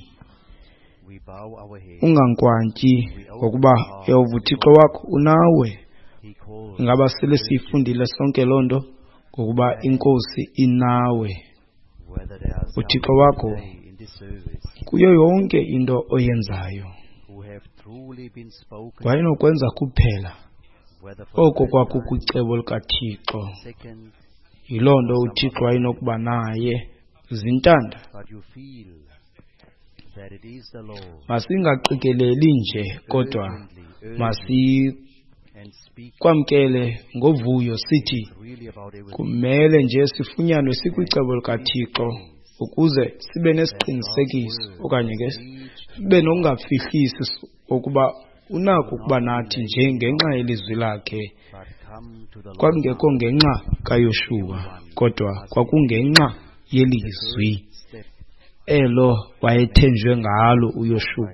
We bow our heads. ungankwantyi, ngokuba Yehova uThixo wakho unawe. He calls Ingaba sele siyifundile sonke loo nto, ngokuba inkosi inawe whether there are some uThixo wakho today in this service kuyo yonke into oyenzayo. who have truly been spoken, Wayenokwenza kuphela whether for oko the kwakukwicebo likaThixo. second, Yiloo nto uThixo wayenokuba naye zintanda. but you feel that it is the Lord. Masingaqikeleli nje, kodwa Urgently, urgently, and speak masikwamkele ngovuyo sithi really about everything. kumele nje sifunyanwe sikwicebo likaThixo ukuze sibe nesiqinisekiso okanye ke sibe nokungafihlisi ukuba unako ukuba nathi nje ngenxa yelizwi lakhe. But come to the Lord. Kwakungekho ngenxa kaYoshua, kodwa kwakungenxa yelizwi Step elo wayethenjwe ngalo uYoshua.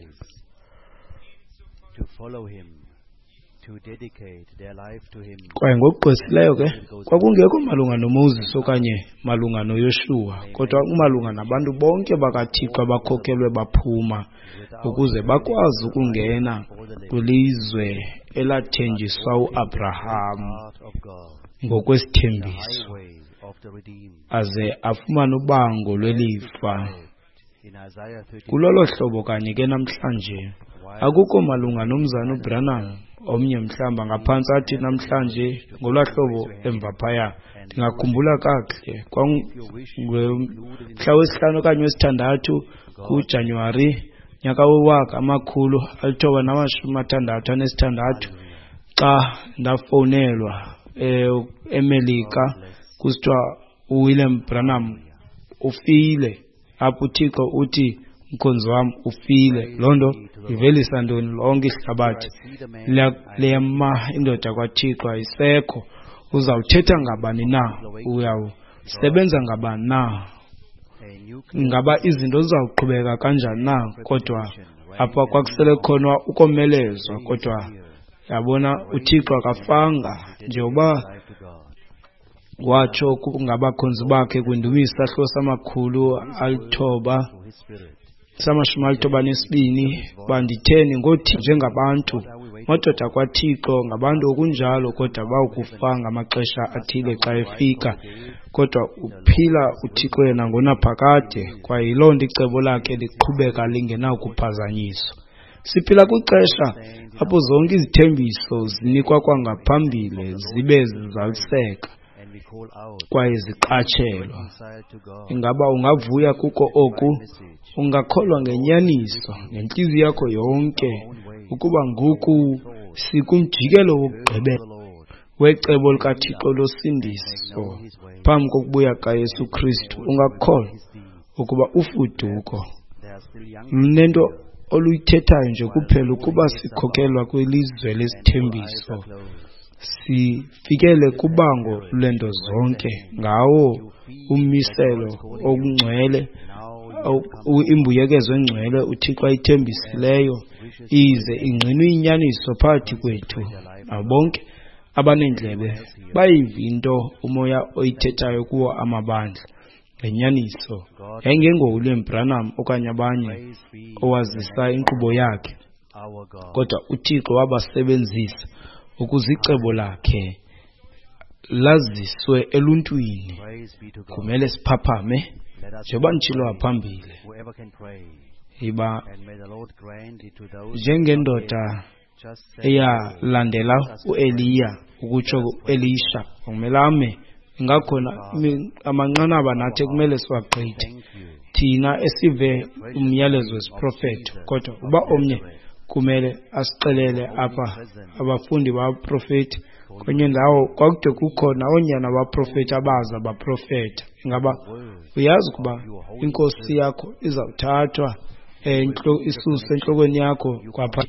to follow him, to dedicate their life to him. Kwaye ngokugqwesileyo ke kwakungekho malunga noMoses okanye malunga noYoshua, kodwa kumalunga nabantu bonke bakaThixo abakhokelwe baphuma ukuze bakwazi ukungena kwilizwe elathenjiswa uAbraham Heart of God, ngokwesithembiso, highway of the redeemed. aze afumane ubango lwelifa. In Isaiah thirty, Kulolo hlobo kanye ke namhlanje akukho malunga nomzana uBranham omnye mhlamba ngaphantsi athi namhlanje ngolwa hlobo emva phaya. Ndingakhumbula kakuhle kwangomhla wesihlanu okanye wesithandathu kuJanuwari nyaka wewaka amakhulu alithoba namashumi amathandathu anesithandathu xa ndafowunelwa eh, eMelika kusithiwa uWilliam Branham ufile. Apho uThixo uthi mkhonzi wam ufile. Loo nto ivelisa ntoni? Lonke ihlabathi liyama indoda kaThixo ayisekho. Uzawuthetha ngabani na? Uyawusebenza ngabani na? a new Ingaba izinto zizawuqhubeka kanjani na? Kodwa apha kwakusele khona ukomelezwa, kodwa yabona uThixo akafanga njengoba watsho ngabakhonzi bakhe kwindumisa isahluko samakhulu alithoba samashumi alithoba nesibini, banditheni ngothi njengabantu madoda kwaThixo ngabantu okunjalo, kodwa bawukufa ngamaxesha athile xa efika, kodwa uphila uThixo yena ngonaphakade, kwaye yiloo nto icebo lakhe liqhubeka lingenakuphazanyiswa. Siphila kwixesha apho zonke izithembiso zinikwa kwangaphambili zibe zizaliseka kwaye ziqatshelwa. Ingaba ungavuya kuko oku? Ungakholwa ngenyaniso ngentliziyo yakho yonke ukuba ngoku sikumjikelo wokugqibela wecebo likaThixo losindiso phambi kokubuya kaYesu Kristu? Ungakholwa ukuba ufuduko lunento oluyithethayo nje kuphela ukuba sikhokelwa kwilizwe lesithembiso, sifikele kubango lwento zonke ngawo umiselo okungcwele, imbuyekezo engcwele uThixo ayithembisileyo, ize ingqinwe inyaniso phakathi kwethu. Bonke abaneendlebe bayiva into umoya oyithethayo kuwo amabandla ngenyaniso. YayingengoWilliam Branham okanye abanye owazisa inkqubo yakhe, kodwa uThixo wabasebenzisa ukuze icebo lakhe laziswe eluntwini. Kumele siphaphame njengoba nditshilo phambili. Iba njengendoda eyalandela uEliya ukutsho Elisha, kumele ame ingakhona amanqanaba nathi kumele siwagqithe thina esive umyalezo wesiprofethi, kodwa uba omnye kumele asixelele apha abafundi baprofethi kwenye ndawo kwakude kukhona onyana baprofethi abaza baprofetha. Ingaba uyazi ukuba inkosi yakho izawuthathwa isuswe entlokweni yakho kwapha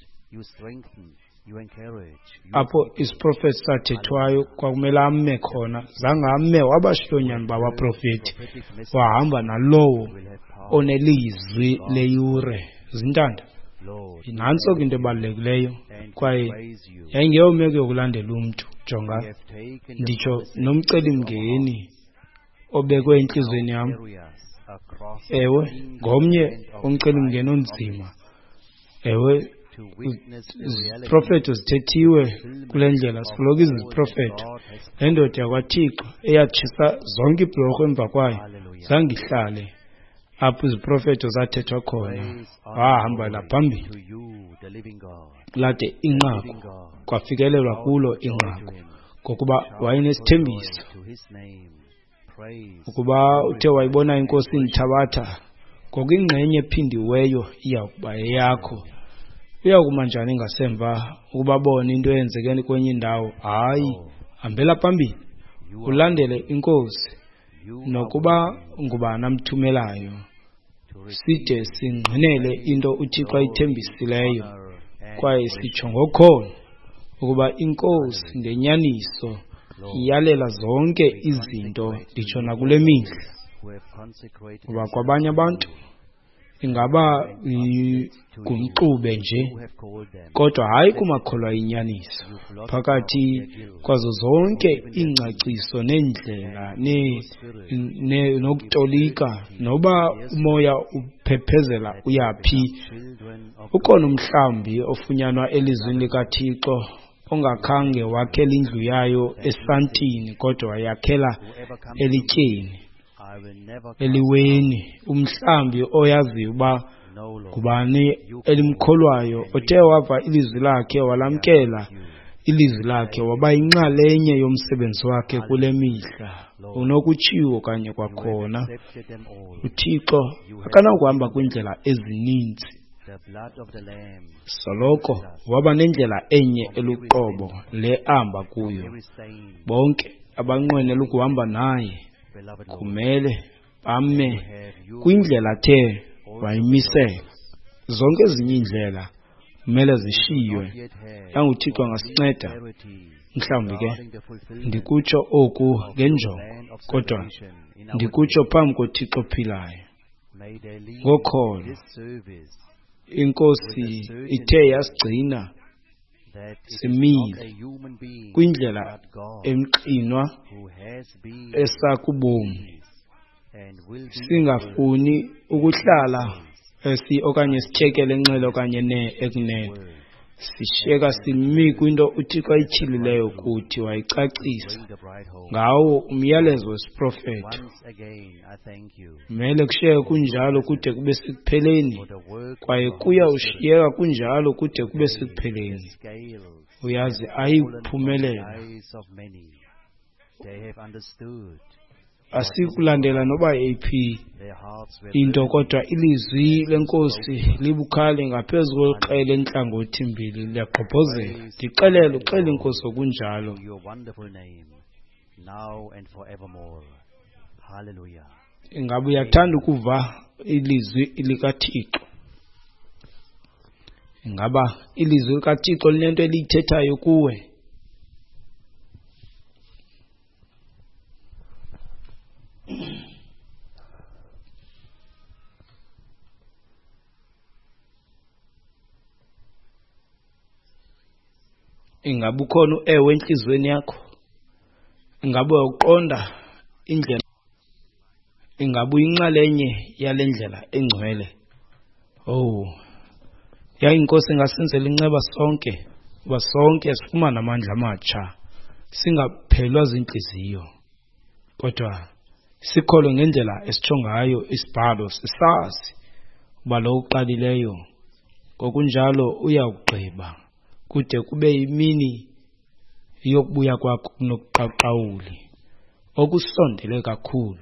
apho isiprofethi sathethwayo kwakumele ame khona, zange ame wabashiyonyana babaprofethi, wahamba nalowo onelizwi leyure. Zintanda nantso ke into ebalulekileyo, kwaye yayingeyomeko yokulandela umntu. Jonga, nditsho nomcelimngeni obekwe entliziyweni yam. Ewe, ngomnye umcelimngeni onzima. Ewe, iziprofethi zithethiwe kule ndlela, siloku iziprofethi. Le ndoda yakwaThixo eyatshisa zonke ibhlorho emva kwayo zange ihlale apho iziprofethi zathethwa khona, wahamba naphambili lade inqaku, kwafikelelwa kulo inqaku ngokuba wayenesithembiso ukuba uthe wayibona inkosi inthabatha ngokuyingxenye ephindiweyo iyawukuba eyakho. Uyakuma njani ngasemva ukuba bona into eyenzekeni kwenye indawo? Hayi, hambela phambili ulandele inkosi nokuba ngubani amthumelayo, side singqinele into uThixo ayithembisileyo, kwaye sitsho ngokholo ukuba inkosi ngenyaniso iyalela zonke izinto, nditsho nakule mihla. Kuba kwabanye abantu ingaba ngumxube nje, kodwa hayi kumakholwa inyaniso. Phakathi kwazo zonke iingcaciso neendlela nokutolika, noba umoya uphephezela uyaphi, ukhona umhlambi ofunyanwa elizwini likaThixo ongakhange wakhela indlu yayo esantini, kodwa wayakhela elityeni eliweni. Umhlambi oyaziyo uba ngubani elimkholwayo, othe wava ilizwi lakhe walamkela ilizwi lakhe, waba yinxalenye yomsebenzi wakhe kule mihla. Unokutshiwo kanye kwakhona uThixo akanakuhamba kwiindlela ezininzi, soloko waba nendlela enye eluqobo le ahamba kuyo. Bonke abanqwenela ukuhamba naye kumele bame kwindlela athe wayimisela. Zonke ezinye iindlela kumele zishiywe. NanguThixo angasinceda mhlawumbi ke ndikutsho oku ngenjongo, kodwa ndikutsho phambi koThixo ophilayo ngokholo inkosi ithe yasigcina that it is simile not a human being, kwindlela but God, emqinwa who has been, esakubomi, and will be, singafuni ukuhlala esi okanye sityekele enxele okanye ne ekunene, sishiyeka simi kwinto uThixo ayityhilileyo kuthi wayicacisa bring the bride home. ngawo umyalezo wesiprofethi. Once again, I thank you Mele kushiyeke kunjalo kude kube sekupheleni, for the work kwaye of the kuya Holy Spirit. ushiyeka kunjalo kude kube The sekupheleni. scales Uyazi have fallen from the ayikuphumelela. eyes of many. They have understood. Asikulandela noba yeyiphi Their hearts were into, burning. kodwa ilizwi lenkosi libukhali ngaphezu kweqela entlangothi mbili liyagqobhozela. Ndixelele uxele inkosi okunjalo. To your wonderful name, now and forevermore. Hallelujah. Ingabe uyathanda ukuva ilizwi likaThixo? Ingaba ilizwi likaThixo linento eliyithethayo kuwe? Ingabe ukhona ewe enhlizweni yakho? Ingabe uqonda indlela? Ingabe uyinxalenye yale ndlela engcwele? Oh, yayinkosi ingasenzela inceba sonke, uba sonke sifumana amandla amatsha, singaphelwa zinhliziyo, kodwa sikholwe ngendlela esitsho ngayo isibhalo, sisazi uba lo uqalileyo ngokunjalo uyawugqiba kude kube yimini yokubuya kwakho kunokuqaqawuli okusondele kakhulu.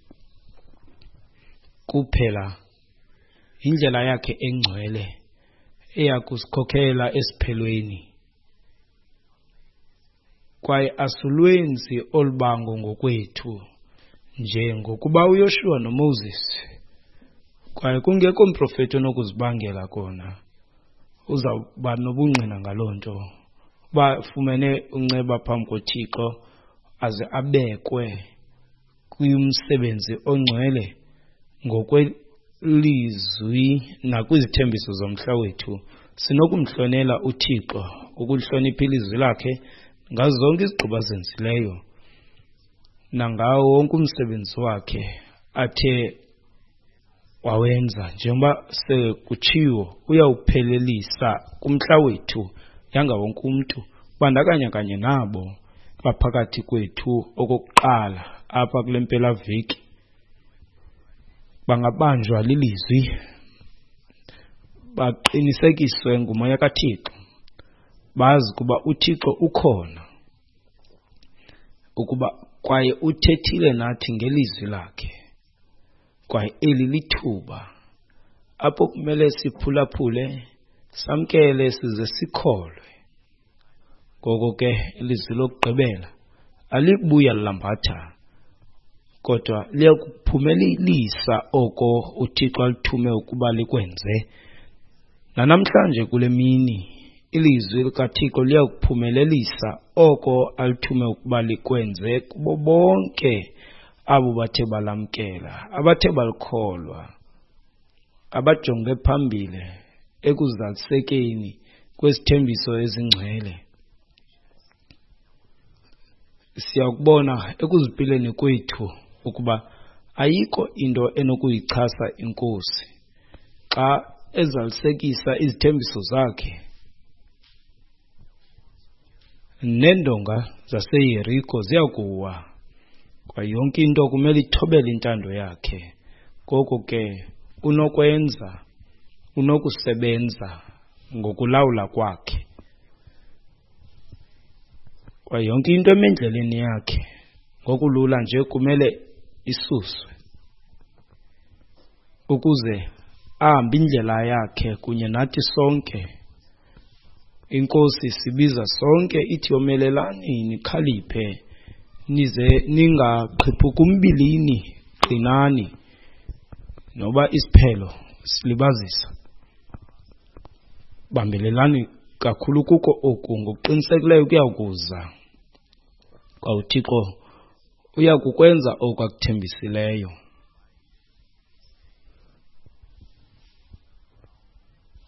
Kuphela indlela yakhe engcwele eyakusikhokhela esiphelweni, kwaye asulwenzi olubango ngokwethu nje ngokuba uYoshua noMoses, kwaye kungekho mprofeti onokuzibangela kona, uzawuba nobungqina ngaloo nto, bafumene unceba phambi koThixo aze abekwe kumsebenzi ongcwele ngokwelizwi nakwizithembiso zomhla wethu. Sinokumhlonela uThixo, ukulihlonipha ilizwi lakhe ngazo zonke izigqibo azenzileyo nangawo wonke umsebenzi wakhe athe wawenza, njengoba sekutshiwo uyawuphelelisa kumhla wethu yanga wonke umntu, bandakanya kanye nabo baphakathi kwethu okokuqala apha kule mpelaveki bangabanjwa lilizwi, baqinisekiswe ngumoya kaThixo, bazi kuba uThixo ukhona, ukuba kwaye uthethile nathi ngelizwi lakhe, kwaye eli lithuba apho kumele siphulaphule, samkele size sikholwe. Ngoko ke ilizwi lokugqibela alikubuya lilambatha, kodwa liyakuphumelelisa oko uThixo alithume ukuba likwenze. Nanamhlanje kule mini ilizwi likaThixo liyakuphumelelisa oko alithume ukuba likwenze kubo bonke abo bathe balamkela, abathe balikholwa, abajonge phambili ekuzalisekeni kwezithembiso ezingcwele. Siyakubona ekuzimpilweni kwethu ukuba ayikho into enokuyichasa inkosi xa ezalisekisa izithembiso zakhe. Nendonga zaseYeriko ziyakuwa, kwa yonke into kumele ithobele intando yakhe. Ngoko ke unokwenza, unokusebenza ngokulawula kwakhe, kwa yonke into emendleleni yakhe ngokulula nje kumele isuswe, ukuze ahambe indlela yakhe kunye nathi sonke. Inkosi sibiza sonke ithi yomelelani nikhaliphe, nize ningaqhiphuki umbilini, qinani noba isiphelo silibazisa. Bambelelani kakhulu kuko oku, ngokuqinisekileyo kuyakuza kwa uThixo uyakukwenza oku akuthembisileyo.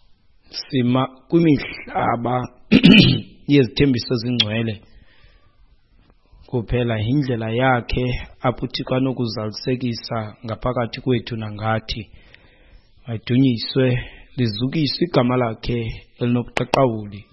sima kwimihlaba yezithembiso ezingcwele kuphela indlela yakhe apho uThixo anokuzalisekisa ngaphakathi kwethu nangathi. Madunyiswe lizukiswe igama lakhe elinobuqaqawuli.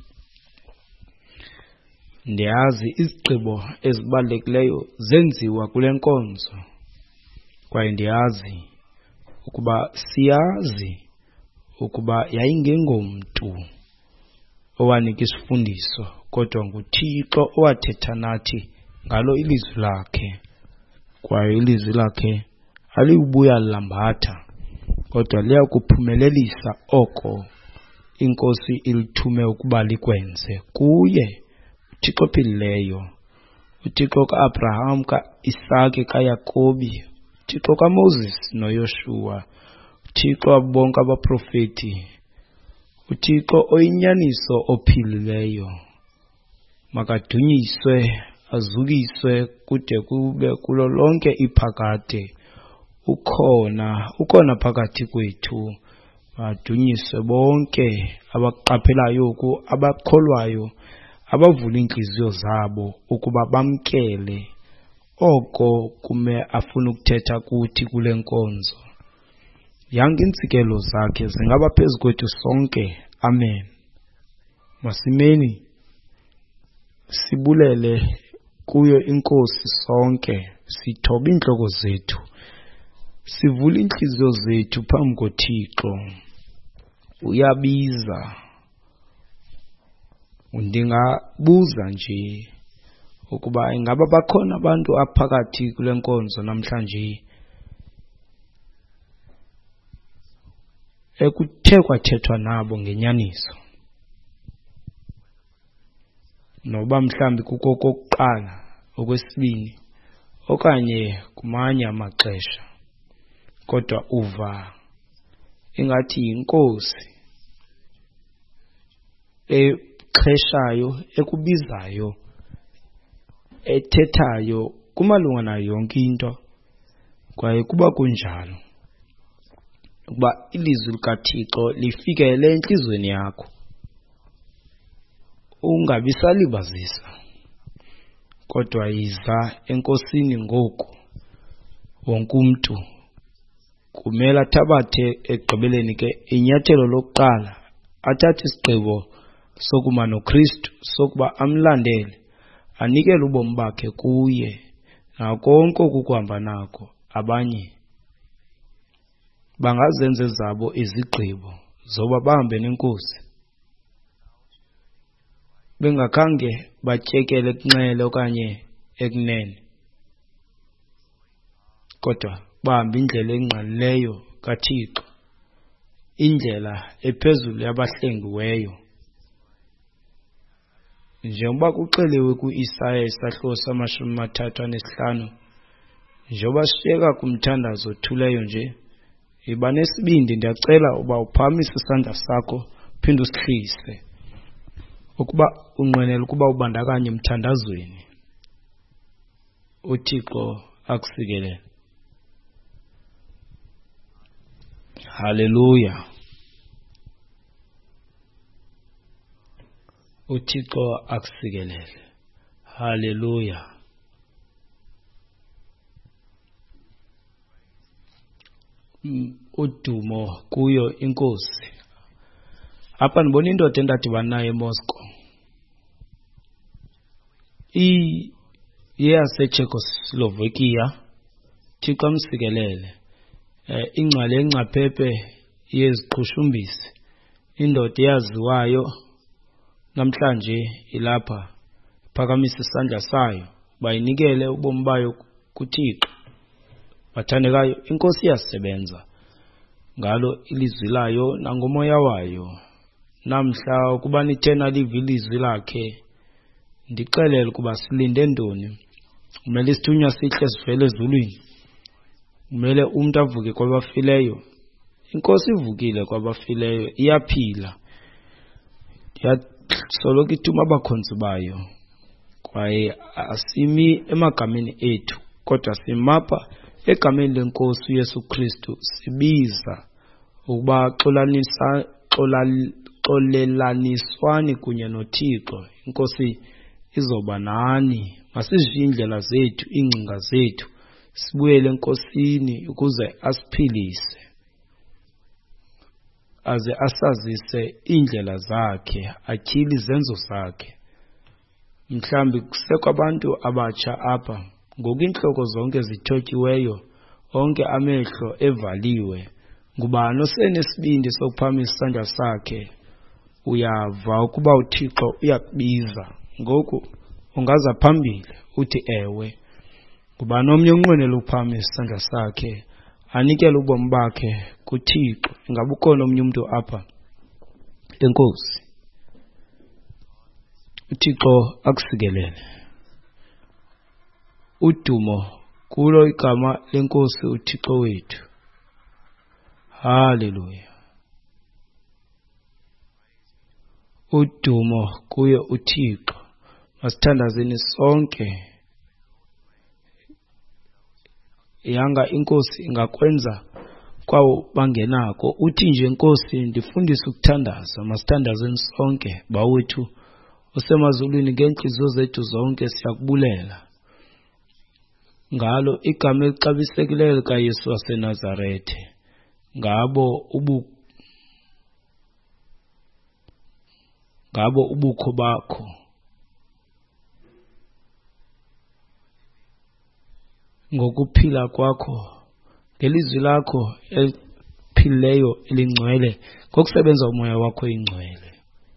Ndiyazi izigqibo ezibalulekileyo zenziwa kule nkonzo, kwaye ndiyazi ukuba siyazi ukuba yayingengomntu owanika isifundiso, kodwa nguThixo owathetha nathi ngalo ilizwi lakhe. Kwaye ilizwi lakhe alibuya lambatha, kodwa liya kuphumelelisa oko inkosi ilithume ukuba likwenze kuye uThixo ophilileyo, uThixo ka-Abraham, ka-Isaki, kaYakobi, uThixo kaMoses noYoshua, uThixo wabonke abaprofeti, uThixo oyinyaniso ophilileyo. Makadunyiswe, azukiswe kude kube kulo lonke iphakade. Ukhona, ukhona phakathi kwethu. Madunyiswe bonke abaqaphelayo oku, abakholwayo, abavula iintliziyo zabo ukuba bamkele oko kume afuna ukuthetha kuthi kule nkonzo. Yonke iintsikelo zakhe zingaba phezu kwethu sonke. Amen. Masimeni sibulele kuyo inkosi sonke, sithobe iintloko zethu, sivule iintliziyo zethu phambi koThixo. Uyabiza. Ndingabuza nje ukuba ingaba bakhona abantu aphakathi kule nkonzo namhlanje ekuthe kwathethwa nabo ngenyaniso, noba mhlambi kuko kokuqala, okwesibini, okanye kumanye amaxesha, kodwa uva ingathi yinkosi exheshayo, ekubizayo, ethethayo kumalunga nayo yonke into. Kwaye kuba kunjalo ukuba ilizwi likaThixo lifikele entliziyweni yakho, ungabi salibazisa, kodwa yiza enkosini ngoku. Wonke umntu kumele athabathe ekugqibeleni ke inyathelo lokuqala, athathe isigqibo sokuma noKristu, sokuba amlandele, anikele ubomi bakhe kuye nakonke okuhamba nako. Abanye bangazenza zabo izigqibo zoba bahambe nenkosi bengakhange batyekele ekunxele okanye ekunene, kodwa bahambe indlela engqalileyo kaThixo, indlela ephezulu yabahlengiweyo. Njengoba kuxeliwe ku-Isaya isahluko samashumi amathathu anesihlanu, njengoba sishiyeka kumthandazo othuleyo nje, yiba nesibindi. Ndiyacela uba uphamise isandla sakho, phinde usihlise ukuba unqwenela ukuba ubandakanye emthandazweni. uThixo akusikelele. Haleluya. uThixo akusikelele. Haleluya. Udumo kuyo inkosi. Apha ndibona indoda endadibana nayo eMoscow, i yeyaseCzechoslovakia. Thixo amsikelele. Eh, ingcwale engcaphephe yeziqhushumbisi, indoda eyaziwayo namhlanje ilapha, phakamisa isandla sayo bayinikele ubomi bayo kuThixo. Bathandekayo, inkosi iyasebenza ngalo ilizwi layo nangomoya wayo. Namhla ukuba nithe naliva ilizwi lakhe, ndixelele ukuba silinde ntoni. Kumele isithunywa sihle sivele ezulwini, kumele umntu avuke kwabafileyo. Inkosi ivukile kwabafileyo, iyaphila. Yasoloko ithuma abakhonzi bayo, kwaye asimi emagameni ethu, kodwa simapha egameni lenkosi uYesu Kristu, sibiza ukuba xolanisa xolelaniswani kunye noThixo. Inkosi izoba nani. Masizishiye indlela zethu, ingcinga zethu, sibuyele enkosini ukuze asiphilise, aze asazise indlela zakhe, atyhile izenzo zakhe. Mhlambi kusekho abantu abatsha apha, ngoku intloko zonke zithotyiweyo, onke amehlo evaliwe. Ngubani osenesibindi sokuphamisa isandla sakhe? Uyava ukuba uThixo uyakubiza. Ngoku ungaza phambili uthi ewe. Ngubani omnye unqwenela ukuphamisa isandla sakhe, anikele ubomi bakhe kuThixo? Ingaba ukhona omnye umntu apha? Enkosi. uThixo akusikelele. Udumo kulo igama lenkosi uThixo wethu. Haleluya. Udumo kuye uThixo. Masithandazeni sonke. Yanga inkosi ingakwenza kwawo bangenako. Uthi nje inkosi ndifundise ukuthandaza. Masithandazeni sonke bawethu osemazulwini ngenhliziyo zethu zonke siyakubulela ngalo igama elixabisekileyo likaYesu waseNazarethe. Ngabo ubu ngabo ubukho bakho, ngokuphila kwakho, ngelizwi lakho eliphilileyo elingcwele, ngokusebenza umoya wakho ingcwele.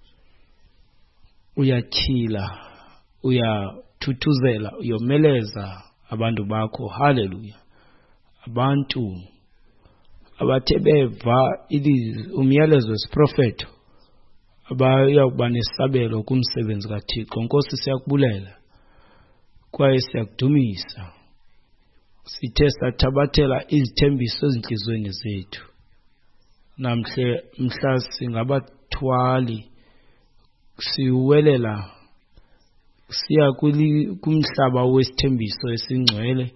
Uyatyhila, uyathuthuzela, uyomeleza abantu bakho. Haleluya. Abantu abathe beva umyalezo wesiprofeto abayakuba nesabelo kumsebenzi kaThixo. Nkosi siyakubulela kwaye siyakudumisa. Sithe sathabathela izithembiso ezinhlizweni zethu. Namhle mhla singabathwali siwelela siya kumhlaba wesithembiso esingcwele.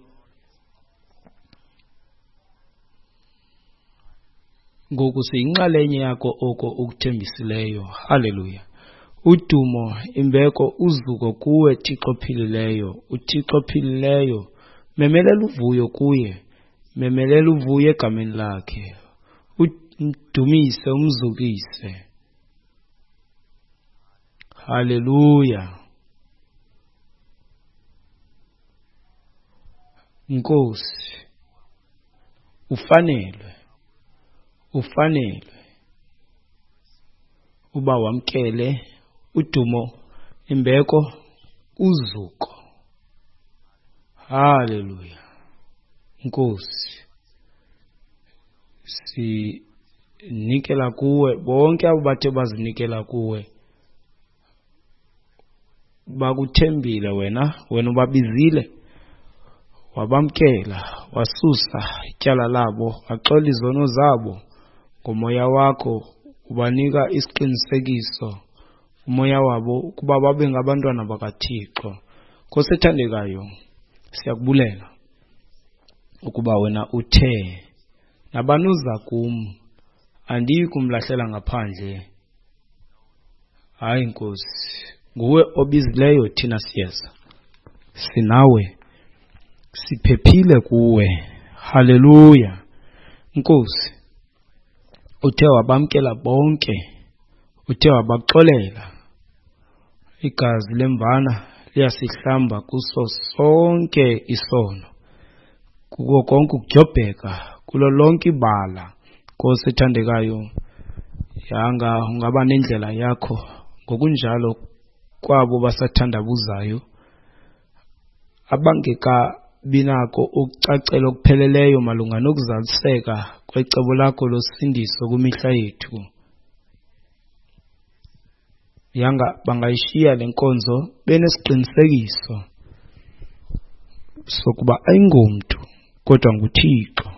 Ngoku siyinxalenye yakho oko ukuthembisileyo. Haleluya. Udumo, imbeko, uzuko kuwe Thixo philileyo. uThixo philileyo, memelela uvuyo kuye, memelela uvuyo egameni lakhe. Udumise, umzukise. Haleluya. Nkosi, ufanelwe, ufanelwe uba wamkele udumo, imbeko, uzuko. Haleluya. Nkosi, sinikela kuwe bonke abo bathe bazinikela kuwe. Bakuthembile wena, wena ubabizile, wabamkela, wasusa ityala labo, waxola izono zabo. Ngomoya wakho ubanika isiqinisekiso, umoya wabo ukuba babe ngabantwana bakaThixo. Nkosi ethandekayo, siyakubulela ukuba wena uthe nabanuza kum andiyi kumlahlela ngaphandle. Hayi Nkosi, nguwe obizileyo, thina siyeza, sinawe, siphephile kuwe. Haleluya. Nkosi, uthe wabamkela bonke, uthe wabaxolela. Igazi lemvana liyasihlamba kuso sonke isono, kuko konke ukudyobheka, kulo lonke ibala. Nkosi ethandekayo, yanga ungaba nendlela yakho ngokunjalo kwabo basathandabuzayo, abangeka binako ukucacela okupheleleyo malunga nokuzaliseka kwecebo lakho losindiso kumihla yethu. Yanga bangayishiya le nkonzo benesiqinisekiso sokuba ayingomntu kodwa nguThixo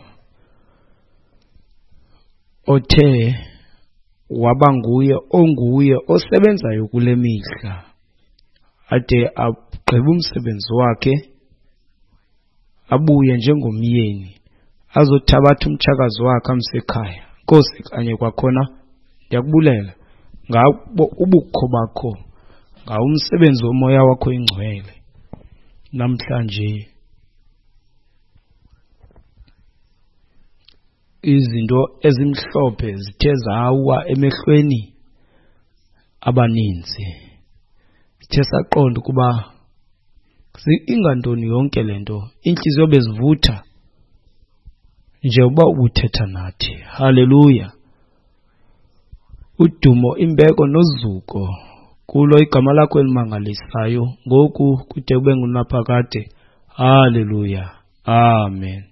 othe waba nguye onguye osebenzayo kule mihla ade agqibe umsebenzi wakhe, abuye njengomyeni azothabatha umtshakazi wakhe amsekhaya. Nkosi kanye kwakhona ndiyakubulela ngabo ubukho bakho, ngawumsebenzi womoya wakho ingcwele. Namhlanje izinto ezimhlophe zithe zawa emehlweni abaninzi, sithe saqonda ukuba ingantoni yonke lento, inhliziyo bezivutha nje uba ubuthetha nathi. Haleluya. Udumo, imbeko nozuko kulo igama lakho elimangalisayo, ngoku kude kube ngunaphakade. Haleluya. Amen.